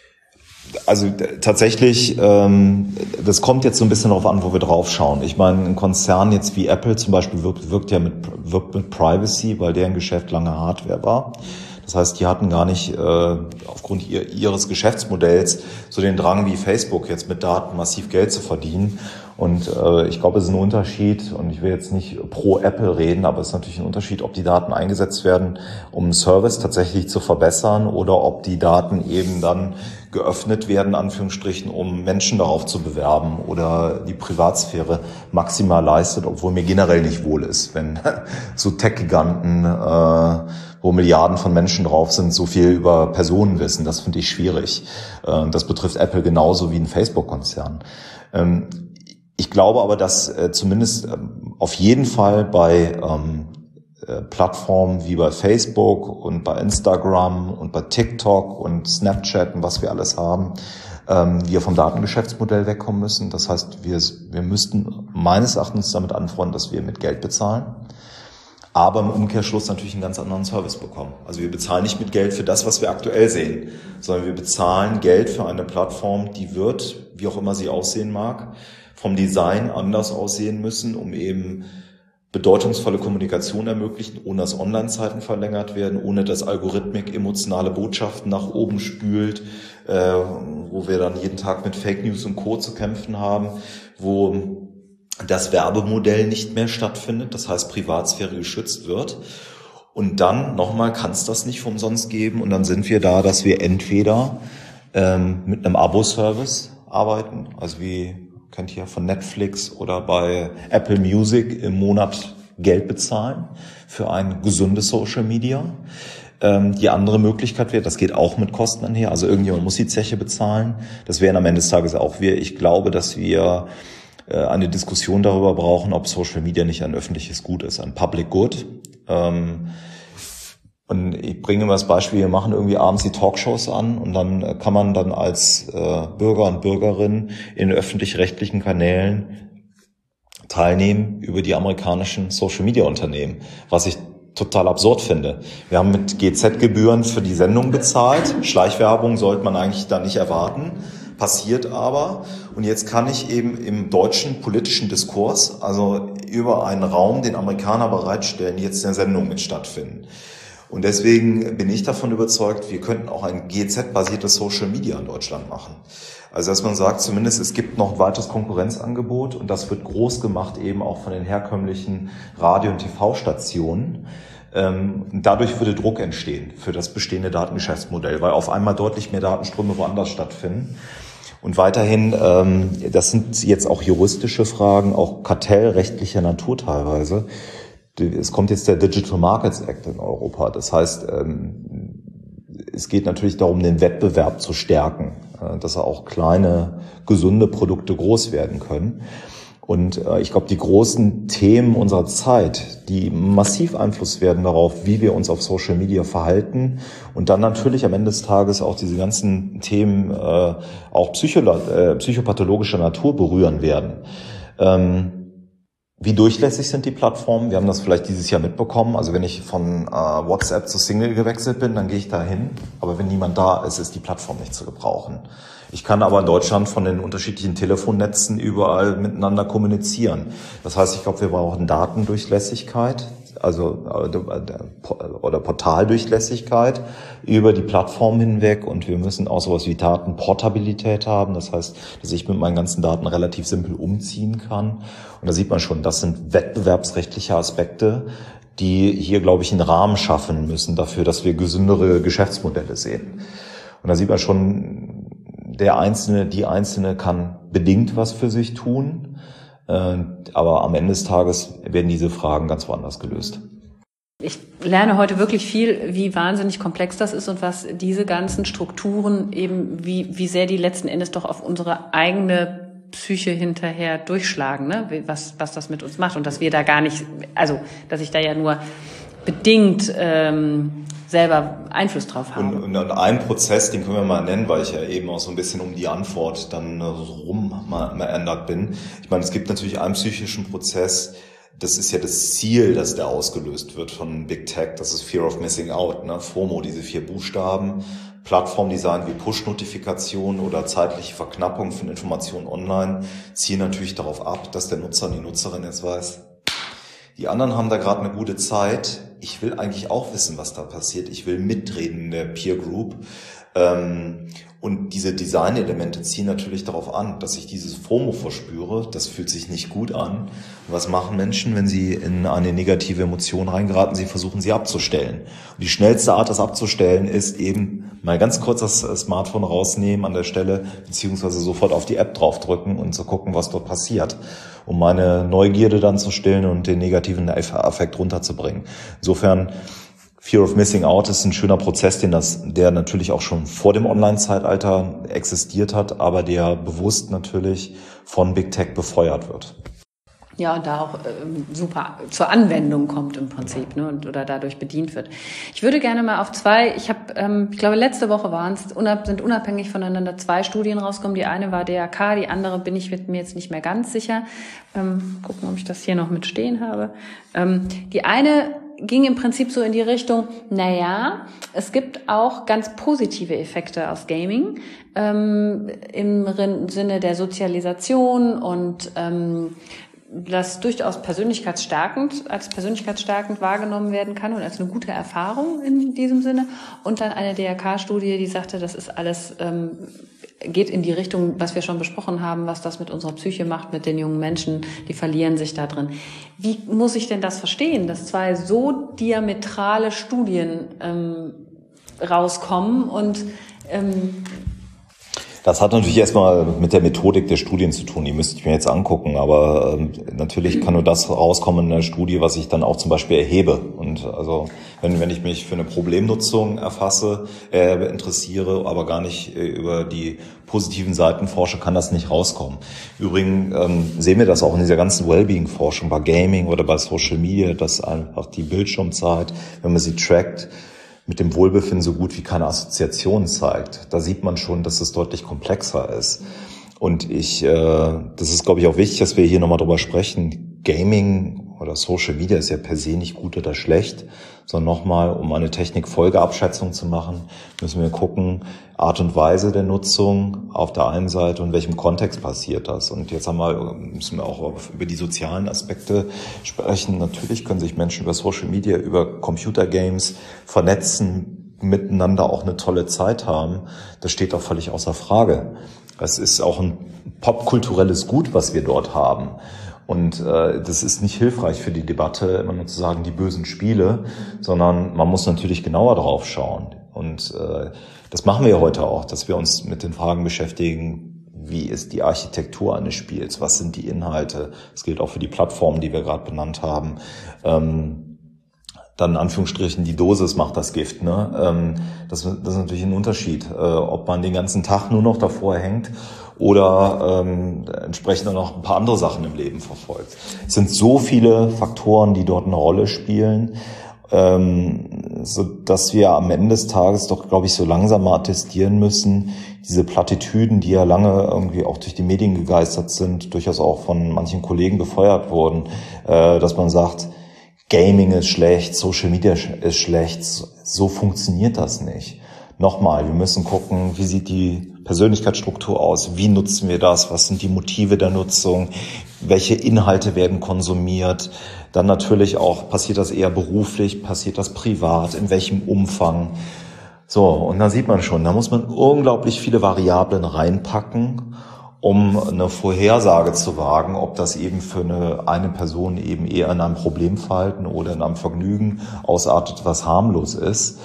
Also tatsächlich, ähm, das kommt jetzt so ein bisschen darauf an, wo wir drauf schauen. Ich meine, ein Konzern jetzt wie Apple zum Beispiel wirkt, wirkt ja mit, wirkt mit Privacy, weil deren Geschäft lange Hardware war. Das heißt, die hatten gar nicht äh, aufgrund ihr, ihres Geschäftsmodells so den Drang wie Facebook jetzt mit Daten massiv Geld zu verdienen. Und äh, ich glaube, es ist ein Unterschied, und ich will jetzt nicht pro Apple reden, aber es ist natürlich ein Unterschied, ob die Daten eingesetzt werden, um einen Service tatsächlich zu verbessern oder ob die Daten eben dann geöffnet werden, Anführungsstrichen, um Menschen darauf zu bewerben oder die Privatsphäre maximal leistet, obwohl mir generell nicht wohl ist, wenn so Tech-Giganten, äh, wo Milliarden von Menschen drauf sind, so viel über Personen wissen. Das finde ich schwierig. Äh, das betrifft Apple genauso wie ein Facebook-Konzern. Ähm, ich glaube aber, dass äh, zumindest äh, auf jeden Fall bei ähm, äh, Plattformen wie bei Facebook und bei Instagram und bei TikTok und Snapchat und was wir alles haben, ähm, wir vom Datengeschäftsmodell wegkommen müssen. Das heißt, wir, wir müssten meines Erachtens damit anfreunden, dass wir mit Geld bezahlen, aber im Umkehrschluss natürlich einen ganz anderen Service bekommen. Also wir bezahlen nicht mit Geld für das, was wir aktuell sehen, sondern wir bezahlen Geld für eine Plattform, die wird, wie auch immer sie aussehen mag, vom Design anders aussehen müssen, um eben bedeutungsvolle Kommunikation ermöglichen, ohne dass Online-Zeiten verlängert werden, ohne dass Algorithmik emotionale Botschaften nach oben spült, äh, wo wir dann jeden Tag mit Fake News und Co. zu kämpfen haben, wo das Werbemodell nicht mehr stattfindet, das heißt Privatsphäre geschützt wird. Und dann, nochmal, kann es das nicht für umsonst geben. Und dann sind wir da, dass wir entweder ähm, mit einem Abo-Service arbeiten, also wie kennt ihr von Netflix oder bei Apple Music im Monat Geld bezahlen für ein gesundes Social Media. Ähm, die andere Möglichkeit wäre, das geht auch mit Kosten einher, also irgendjemand muss die Zeche bezahlen. Das wären am Ende des Tages auch wir. Ich glaube, dass wir äh, eine Diskussion darüber brauchen, ob Social Media nicht ein öffentliches Gut ist, ein Public Good. Ähm, Und ich bringe immer das Beispiel, wir machen irgendwie abends die Talkshows an und dann kann man dann als äh, Bürger und Bürgerin in öffentlich-rechtlichen Kanälen teilnehmen über die amerikanischen Social-Media-Unternehmen, was ich total absurd finde. Wir haben mit G Z-Gebühren für die Sendung bezahlt. Schleichwerbung sollte man eigentlich da nicht erwarten, passiert aber. Und jetzt kann ich eben im deutschen politischen Diskurs, also über einen Raum, den Amerikaner bereitstellen, jetzt in der Sendung mit stattfinden. Und deswegen bin ich davon überzeugt, wir könnten auch ein G Z-basiertes Social Media in Deutschland machen. Also dass man sagt, zumindest es gibt noch ein weiteres Konkurrenzangebot und das wird groß gemacht eben auch von den herkömmlichen Radio- und T V-Stationen. Dadurch würde Druck entstehen für das bestehende Datengeschäftsmodell, weil auf einmal deutlich mehr Datenströme woanders stattfinden. Und weiterhin, das sind jetzt auch juristische Fragen, auch kartellrechtlicher Natur teilweise. Es kommt jetzt der Digital Markets Act in Europa. Das heißt, es geht natürlich darum, den Wettbewerb zu stärken. dass auch kleine, gesunde Produkte groß werden können. Und äh, ich glaube, die großen Themen unserer Zeit, die massiv Einfluss werden darauf, wie wir uns auf Social Media verhalten und dann natürlich am Ende des Tages auch diese ganzen Themen äh, auch psycholo- äh, psychopathologischer Natur berühren werden. Ähm, Wie durchlässig sind die Plattformen? Wir haben das vielleicht dieses Jahr mitbekommen. Also wenn ich von äh, WhatsApp zu Signal gewechselt bin, dann gehe ich da hin. Aber wenn niemand da ist, ist die Plattform nicht zu gebrauchen. Ich kann aber in Deutschland von den unterschiedlichen Telefonnetzen überall miteinander kommunizieren. Das heißt, ich glaube, wir brauchen Datendurchlässigkeit, also oder Portaldurchlässigkeit über die Plattform hinweg, und wir müssen auch sowas wie Datenportabilität haben. Das heißt, dass ich mit meinen ganzen Daten relativ simpel umziehen kann. Und da sieht man schon, das sind wettbewerbsrechtliche Aspekte, die hier, glaube ich, einen Rahmen schaffen müssen dafür, dass wir gesündere Geschäftsmodelle sehen. Und da sieht man schon, der Einzelne, die Einzelne kann bedingt was für sich tun, aber am Ende des Tages werden diese Fragen ganz woanders gelöst. Ich lerne heute wirklich viel, wie wahnsinnig komplex das ist und was diese ganzen Strukturen eben, wie, wie sehr die letzten Endes doch auf unsere eigene Psyche hinterher durchschlagen, ne? Was, was das mit uns macht, und dass wir da gar nicht, also, dass ich da ja nur bedingt ähm, selber Einfluss drauf haben. Und, und ein Prozess, den können wir mal nennen, weil ich ja eben auch so ein bisschen um die Antwort dann rum mal, mal ändert bin. Ich meine, es gibt natürlich einen psychischen Prozess, das ist ja das Ziel, dass der ausgelöst wird von Big Tech, das ist Fear of Missing Out, ne? FOMO, diese vier Buchstaben, Plattformdesign wie Push-Notifikationen oder zeitliche Verknappung von Informationen online zielen natürlich darauf ab, dass der Nutzer und die Nutzerin jetzt weiß, die anderen haben da gerade eine gute Zeit. Ich will eigentlich auch wissen, was da passiert. Ich will mitreden in der Peer Group. Und diese Design-Elemente ziehen natürlich darauf an, dass ich dieses FOMO verspüre. Das fühlt sich nicht gut an. Und was machen Menschen, wenn sie in eine negative Emotion reingeraten? Sie versuchen, sie abzustellen. Und die schnellste Art, das abzustellen, ist eben mal ganz kurz das Smartphone rausnehmen an der Stelle, beziehungsweise sofort auf die App draufdrücken und zu gucken, was dort passiert, um meine Neugierde dann zu stillen und den negativen Affekt runterzubringen. Insofern, Fear of Missing Out ist ein schöner Prozess, den das, der natürlich auch schon vor dem Online-Zeitalter existiert hat, aber der bewusst natürlich von Big Tech befeuert wird. Ja, und da auch ähm, super zur Anwendung kommt im Prinzip, ne, und oder dadurch bedient wird. Ich würde gerne mal auf zwei, ich habe, ähm, ich glaube letzte Woche waren es, unab, sind unabhängig voneinander zwei Studien rausgekommen. Die eine war D R K, die andere bin ich mir jetzt nicht mehr ganz sicher. Ähm, gucken, ob ich das hier noch mit stehen habe. Ähm, die eine ging im Prinzip so in die Richtung, naja, es gibt auch ganz positive Effekte aus Gaming, ähm, im Sinne der Sozialisation und ähm, das durchaus persönlichkeitsstärkend, als persönlichkeitsstärkend wahrgenommen werden kann und als eine gute Erfahrung in diesem Sinne. Und dann eine D R K-Studie, die sagte, das ist alles, ähm, geht in die Richtung, was wir schon besprochen haben, was das mit unserer Psyche macht, mit den jungen Menschen, die verlieren sich da drin. Wie muss ich denn das verstehen, dass zwei so diametrale Studien ähm, rauskommen und ähm, das hat natürlich erstmal mit der Methodik der Studien zu tun, die müsste ich mir jetzt angucken, aber ähm, natürlich kann nur das rauskommen in der Studie, was ich dann auch zum Beispiel erhebe. Und also wenn wenn ich mich für eine Problemnutzung erfasse, äh, interessiere, aber gar nicht äh, über die positiven Seiten forsche, kann das nicht rauskommen. Übrigens ähm, sehen wir das auch in dieser ganzen Wellbeing-Forschung bei Gaming oder bei Social Media, dass einfach die Bildschirmzeit, wenn man sie trackt, mit dem Wohlbefinden so gut wie keine Assoziation zeigt. Da sieht man schon, dass es deutlich komplexer ist. Und ich, äh, das ist, glaube ich, auch wichtig, dass wir hier nochmal drüber sprechen. Gaming oder Social Media ist ja per se nicht gut oder schlecht, sondern nochmal, um eine Technik-Folgeabschätzung zu machen, müssen wir gucken, Art und Weise der Nutzung auf der einen Seite und in welchem Kontext passiert das. Und jetzt haben wir, müssen wir auch über die sozialen Aspekte sprechen. Natürlich können sich Menschen über Social Media, über Computergames vernetzen, miteinander auch eine tolle Zeit haben. Das steht auch völlig außer Frage. Es ist auch ein popkulturelles Gut, was wir dort haben. Und äh, das ist nicht hilfreich für die Debatte, immer nur zu sagen, die bösen Spiele, sondern man muss natürlich genauer drauf schauen. Und äh, das machen wir heute auch, dass wir uns mit den Fragen beschäftigen, wie ist die Architektur eines Spiels, was sind die Inhalte. Das gilt auch für die Plattformen, die wir gerade benannt haben. Ähm, dann in Anführungsstrichen die Dosis macht das Gift. Ne? Ähm, das, das ist natürlich ein Unterschied, äh, ob man den ganzen Tag nur noch davor hängt oder ähm, entsprechend dann noch ein paar andere Sachen im Leben verfolgt. Es sind so viele Faktoren, die dort eine Rolle spielen, ähm, so dass wir am Ende des Tages doch, glaube ich, so langsam mal attestieren müssen, diese Plattitüden, die ja lange irgendwie auch durch die Medien gegeistert sind, durchaus auch von manchen Kollegen befeuert wurden, äh, dass man sagt, Gaming ist schlecht, Social Media ist schlecht, so funktioniert das nicht. Nochmal, wir müssen gucken, wie sieht die Persönlichkeitsstruktur aus, wie nutzen wir das, was sind die Motive der Nutzung, welche Inhalte werden konsumiert, dann natürlich auch, passiert das eher beruflich, passiert das privat, in welchem Umfang. So, und da sieht man schon, da muss man unglaublich viele Variablen reinpacken, um eine Vorhersage zu wagen, ob das eben für eine, eine Person eben eher in einem Problemverhalten oder in einem Vergnügen ausartet, was harmlos ist.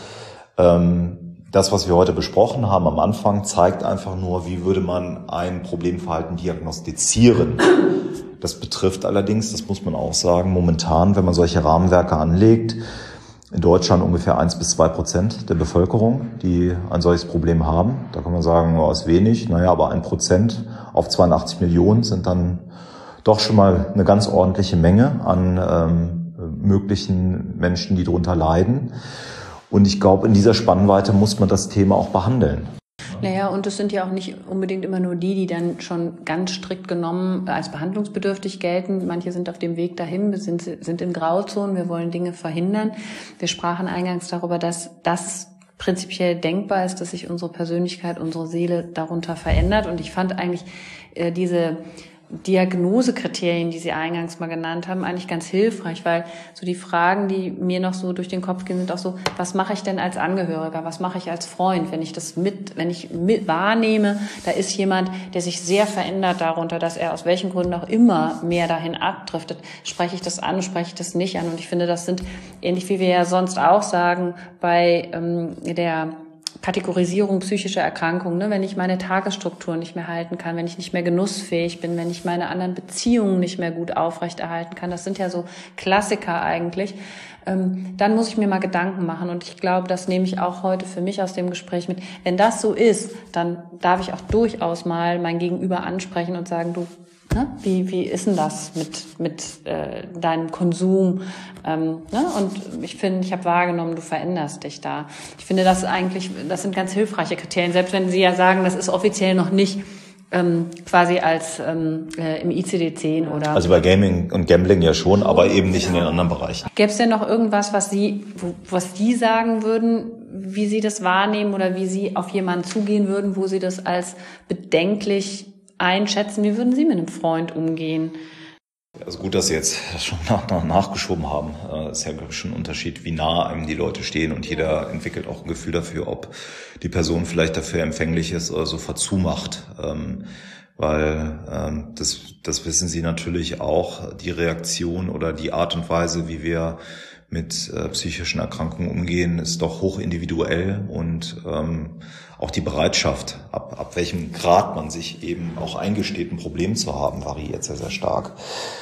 Ähm, das, was wir heute besprochen haben am Anfang, zeigt einfach nur, wie würde man ein Problemverhalten diagnostizieren. Das betrifft allerdings, das muss man auch sagen, momentan, wenn man solche Rahmenwerke anlegt, in Deutschland ungefähr eins bis zwei Prozent der Bevölkerung, die ein solches Problem haben. Da kann man sagen, oh, ist wenig. Naja, aber ein Prozent auf zweiundachtzig Millionen sind dann doch schon mal eine ganz ordentliche Menge an ähm, möglichen Menschen, die darunter leiden. Und ich glaube, in dieser Spannweite muss man das Thema auch behandeln. Naja, und es sind ja auch nicht unbedingt immer nur die, die dann schon ganz strikt genommen als behandlungsbedürftig gelten. Manche sind auf dem Weg dahin, sind, sind in Grauzonen, wir wollen Dinge verhindern. Wir sprachen eingangs darüber, dass das prinzipiell denkbar ist, dass sich unsere Persönlichkeit, unsere Seele darunter verändert. Und ich fand eigentlich äh, diese Diagnosekriterien, die Sie eingangs mal genannt haben, eigentlich ganz hilfreich, weil so die Fragen, die mir noch so durch den Kopf gehen, sind auch so, was mache ich denn als Angehöriger, was mache ich als Freund, wenn ich das mit, wenn ich mit wahrnehme, da ist jemand, der sich sehr verändert darunter, dass er aus welchen Gründen auch immer mehr dahin abdriftet, spreche ich das an, spreche ich das nicht an, und ich finde, das sind, ähnlich wie wir ja sonst auch sagen, bei ähm, der Kategorisierung psychischer Erkrankungen, ne? Wenn ich meine Tagesstruktur nicht mehr halten kann, wenn ich nicht mehr genussfähig bin, wenn ich meine anderen Beziehungen nicht mehr gut aufrechterhalten kann, das sind ja so Klassiker eigentlich, ähm, dann muss ich mir mal Gedanken machen, und ich glaube, das nehme ich auch heute für mich aus dem Gespräch mit. Wenn das so ist, dann darf ich auch durchaus mal mein Gegenüber ansprechen und sagen, du, ne? Wie, wie ist denn das mit, mit äh, deinem Konsum? Ähm, ne? Und ich finde, ich habe wahrgenommen, du veränderst dich da. Ich finde, das eigentlich, das sind ganz hilfreiche Kriterien, selbst wenn Sie ja sagen, das ist offiziell noch nicht ähm, quasi als ähm, äh, im I C D zehn oder... Also bei Gaming und Gambling ja schon, aber eben nicht in den anderen Bereichen. Gäbe es denn noch irgendwas, was Sie, was Sie sagen würden, wie Sie das wahrnehmen oder wie Sie auf jemanden zugehen würden, wo Sie das als bedenklich einschätzen? Wie würden Sie mit einem Freund umgehen? Also gut, dass Sie jetzt schon nach, nach, nachgeschoben haben. Es ist ja, glaube ich, schon ein Unterschied, wie nah einem die Leute stehen, und jeder entwickelt auch ein Gefühl dafür, ob die Person vielleicht dafür empfänglich ist oder sofort zumacht. Ähm, weil ähm, das, das wissen Sie natürlich auch, die Reaktion oder die Art und Weise, wie wir mit äh, psychischen Erkrankungen umgehen, ist doch hoch individuell, und ähm, auch die Bereitschaft, ab, ab welchem Grad man sich eben auch eingesteht, ein Problem zu haben, variiert sehr, sehr stark.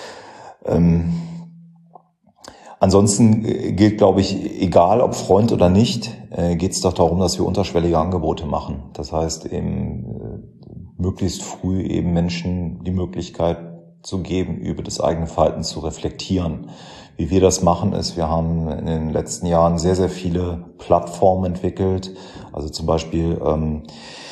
Ähm, ansonsten gilt, glaube ich, egal ob Freund oder nicht, äh, geht es doch darum, dass wir unterschwellige Angebote machen. Das heißt, eben äh, möglichst früh eben Menschen die Möglichkeit zu geben, über das eigene Verhalten zu reflektieren. Wie wir das machen, ist, wir haben in den letzten Jahren sehr, sehr viele Plattformen entwickelt. Also zum Beispiel ähm,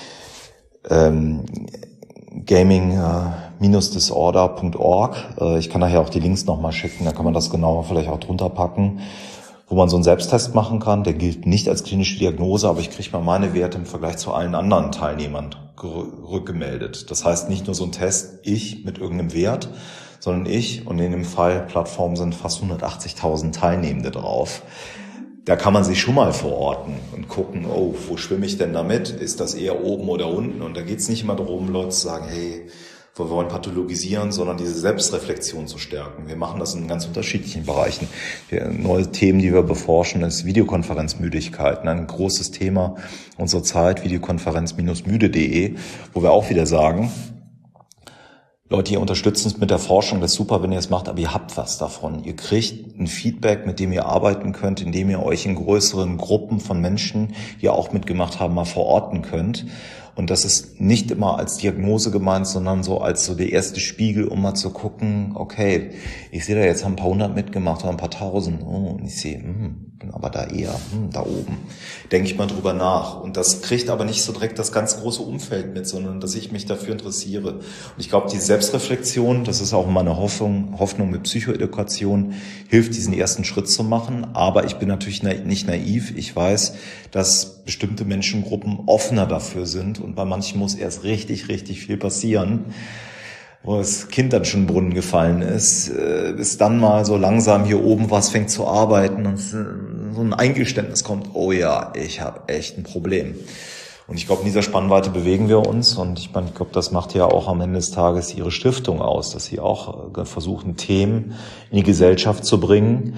ähm, gaming Bindestrich disorder Punkt org. Äh, ich kann nachher auch die Links nochmal schicken, da kann man das genauer vielleicht auch drunter packen, wo man so einen Selbsttest machen kann. Der gilt nicht als klinische Diagnose, aber ich kriege mal meine Werte im Vergleich zu allen anderen Teilnehmern rückgemeldet. Das heißt nicht nur so ein Test, ich mit irgendeinem Wert, sondern ich, und in dem Fall Plattformen sind fast hundertachtzigtausend Teilnehmende drauf. Da kann man sich schon mal verorten und gucken, oh, wo schwimme ich denn damit? Ist das eher oben oder unten? Und da geht es nicht immer darum, Leute zu sagen, hey, wir wollen pathologisieren, sondern diese Selbstreflexion zu stärken. Wir machen das in ganz unterschiedlichen Bereichen. Wir, neue Themen, die wir beforschen, ist Videokonferenzmüdigkeit. Ein großes Thema unserer Zeit, videokonferenz Bindestrich müde Punkt de, wo wir auch wieder sagen, Leute, ihr unterstützt uns mit der Forschung, das ist super, wenn ihr es macht, aber ihr habt was davon. Ihr kriegt ein Feedback, mit dem ihr arbeiten könnt, indem ihr euch in größeren Gruppen von Menschen, die ihr auch mitgemacht haben, mal verorten könnt. Und das ist nicht immer als Diagnose gemeint, sondern so als so der erste Spiegel, um mal zu gucken, okay, ich sehe da jetzt haben ein paar hundert mitgemacht oder ein paar tausend. Oh, und ich sehe, hm, bin aber da eher, hm, da oben. Denke ich mal drüber nach. Und das kriegt aber nicht so direkt das ganz große Umfeld mit, sondern dass ich mich dafür interessiere. Und ich glaube, die Selbstreflexion, das ist auch meine Hoffnung, Hoffnung mit Psychoedukation, hilft, diesen ersten Schritt zu machen. Aber ich bin natürlich nicht naiv. Ich weiß, dass bestimmte Menschengruppen offener dafür sind. Und bei manchen muss erst richtig, richtig viel passieren, wo das Kind dann schon in den Brunnen gefallen ist, bis dann mal so langsam hier oben was fängt zu arbeiten und so ein Eingeständnis kommt, oh ja, ich habe echt ein Problem. Und ich glaube, in dieser Spannweite bewegen wir uns. Und ich meine, ich glaube, das macht ja auch am Ende des Tages Ihre Stiftung aus, dass Sie auch versuchen, Themen in die Gesellschaft zu bringen,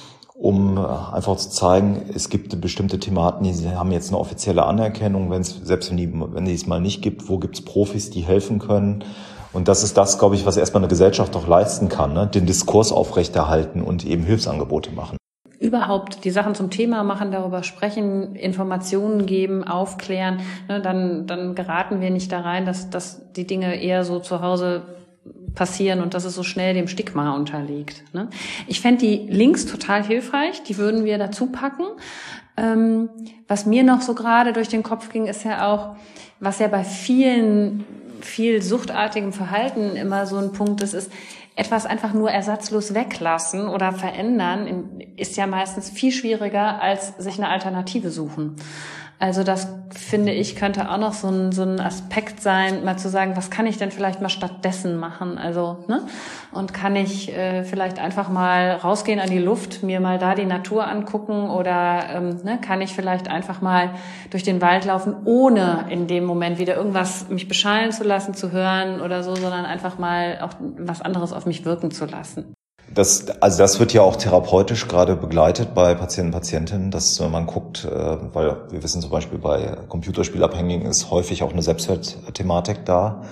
um einfach zu zeigen, es gibt bestimmte Thematen, die haben jetzt eine offizielle Anerkennung, wenn es, selbst wenn die, wenn die es mal nicht gibt, wo gibt es Profis, die helfen können. Und das ist das, glaube ich, was erstmal eine Gesellschaft auch leisten kann, ne? Den Diskurs aufrechterhalten und eben Hilfsangebote machen. Überhaupt die Sachen zum Thema machen, darüber sprechen, Informationen geben, aufklären, ne? dann, dann geraten wir nicht da rein, dass, dass die Dinge eher so zu Hause passieren und dass es so schnell dem Stigma unterliegt. Ne? Ich fände die Links total hilfreich, die würden wir dazu packen. Ähm, was mir noch so gerade durch den Kopf ging, ist ja auch, was ja bei vielen, viel suchtartigem Verhalten immer so ein Punkt ist, ist, etwas einfach nur ersatzlos weglassen oder verändern, ist ja meistens viel schwieriger, als sich eine Alternative suchen. Also das, finde ich, könnte auch noch so ein, so ein Aspekt sein, mal zu sagen, was kann ich denn vielleicht mal stattdessen machen? Also, ne? Und kann ich äh, vielleicht einfach mal rausgehen an die Luft, mir mal da die Natur angucken oder ähm, ne, kann ich vielleicht einfach mal durch den Wald laufen, ohne in dem Moment wieder irgendwas mich beschallen zu lassen, zu hören oder so, sondern einfach mal auch was anderes auf mich wirken zu lassen. Das, also das wird ja auch therapeutisch gerade begleitet bei Patienten und Patientinnen, dass man guckt, weil wir wissen zum Beispiel bei Computerspielabhängigen ist häufig auch eine Selbstwertthematik da.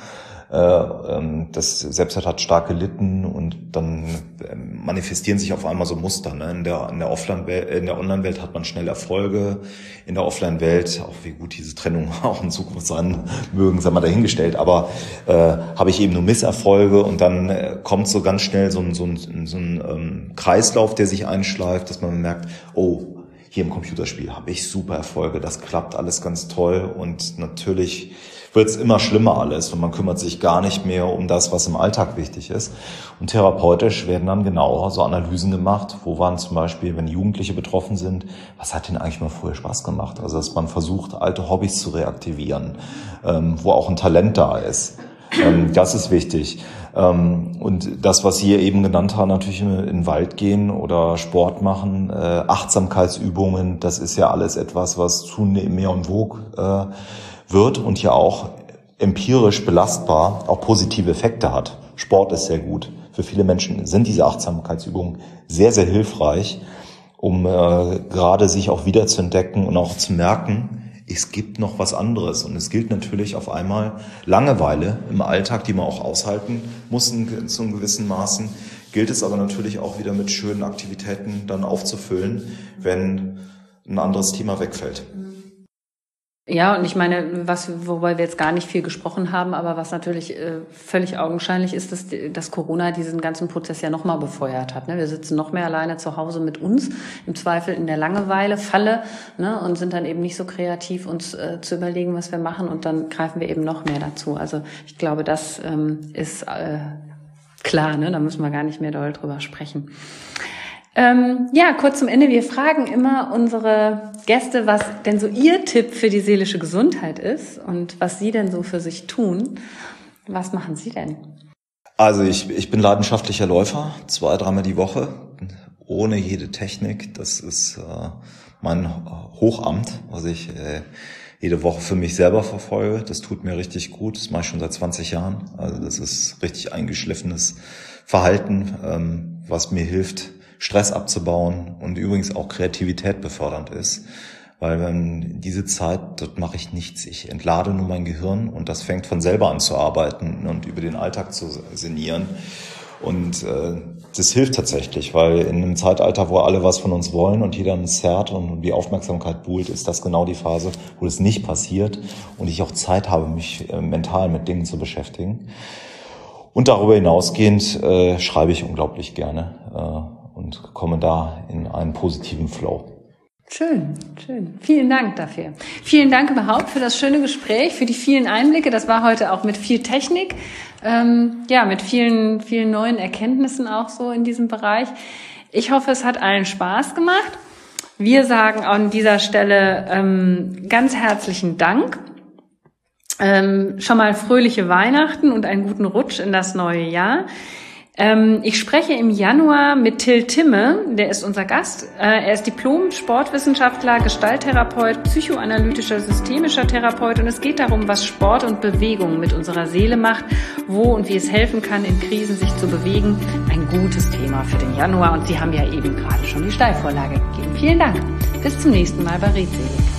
Das Selbstwert hat stark gelitten und dann manifestieren sich auf einmal so Muster. Ne? In der, in der Offline-Welt, in der Online-Welt hat man schnell Erfolge. In der Offline-Welt, auch wie gut diese Trennung auch in Zukunft sein mögen, sei mal dahingestellt, aber äh, habe ich eben nur Misserfolge und dann äh, kommt so ganz schnell so ein, so ein, so ein ähm, Kreislauf, der sich einschleift, dass man merkt, oh, hier im Computerspiel habe ich super Erfolge, das klappt alles ganz toll und natürlich wird es immer schlimmer alles und man kümmert sich gar nicht mehr um das, was im Alltag wichtig ist. Und therapeutisch werden dann genau so Analysen gemacht, wo waren zum Beispiel, wenn Jugendliche betroffen sind, was hat denen eigentlich mal früher Spaß gemacht? Also dass man versucht, alte Hobbys zu reaktivieren, ähm, wo auch ein Talent da ist. Ähm, das ist wichtig. Ähm, und das, was Sie eben genannt haben, natürlich in den Wald gehen oder Sport machen, äh, Achtsamkeitsübungen, das ist ja alles etwas, was zunehmend mehr en vogue äh, wird und ja auch empirisch belastbar auch positive Effekte hat. Sport ist sehr gut. Für viele Menschen sind diese Achtsamkeitsübungen sehr, sehr hilfreich, um äh, gerade sich auch wiederzuentdecken und auch zu merken, es gibt noch was anderes. Und es gilt natürlich auf einmal Langeweile im Alltag, die man auch aushalten muss in, zu einem gewissen Maßen, gilt es aber natürlich auch wieder mit schönen Aktivitäten dann aufzufüllen, wenn ein anderes Thema wegfällt. Ja, und ich meine, was, wobei wir jetzt gar nicht viel gesprochen haben, aber was natürlich äh, völlig augenscheinlich ist, dass, dass Corona diesen ganzen Prozess ja nochmal befeuert hat. Ne? Wir sitzen noch mehr alleine zu Hause mit uns, im Zweifel in der Langeweile-Falle, ne? Und sind dann eben nicht so kreativ, uns äh, zu überlegen, was wir machen, und dann greifen wir eben noch mehr dazu. Also ich glaube, das ähm, ist äh, klar, ne? Da müssen wir gar nicht mehr doll drüber sprechen. Ähm, ja, kurz zum Ende. Wir fragen immer unsere Gäste, was denn so ihr Tipp für die seelische Gesundheit ist und was sie denn so für sich tun. Was machen Sie denn? Also ich, ich bin leidenschaftlicher Läufer, zwei, dreimal die Woche, ohne jede Technik. Das ist äh, mein Hochamt, was ich äh, jede Woche für mich selber verfolge. Das tut mir richtig gut. Das mache ich schon seit zwanzig Jahren. Also das ist richtig eingeschliffenes Verhalten, ähm, was mir hilft, Stress abzubauen und übrigens auch Kreativität befördernd ist. Weil wenn diese Zeit, dort mache ich nichts. Ich entlade nur mein Gehirn und das fängt von selber an zu arbeiten und über den Alltag zu sinnieren. Und äh, das hilft tatsächlich, weil in einem Zeitalter, wo alle was von uns wollen und jeder uns zerrt und die Aufmerksamkeit buhlt, ist das genau die Phase, wo das nicht passiert und ich auch Zeit habe, mich äh, mental mit Dingen zu beschäftigen. Und darüber hinausgehend äh, schreibe ich unglaublich gerne äh, und komme da in einen positiven Flow. Schön, schön. Vielen Dank dafür. Vielen Dank überhaupt für das schöne Gespräch, für die vielen Einblicke. Das war heute auch mit viel Technik, ähm, ja, mit vielen, vielen neuen Erkenntnissen auch so in diesem Bereich. Ich hoffe, es hat allen Spaß gemacht. Wir sagen an dieser Stelle ähm, ganz herzlichen Dank. Ähm, schon mal fröhliche Weihnachten und einen guten Rutsch in das neue Jahr. Ähm, ich spreche im Januar mit Till Timme, der ist unser Gast. Äh, er ist Diplom-Sportwissenschaftler, Gestalttherapeut, psychoanalytischer, systemischer Therapeut und es geht darum, was Sport und Bewegung mit unserer Seele macht, wo und wie es helfen kann, in Krisen sich zu bewegen. Ein gutes Thema für den Januar und Sie haben ja eben gerade schon die Steilvorlage gegeben. Vielen Dank. Bis zum nächsten Mal bei Redselig.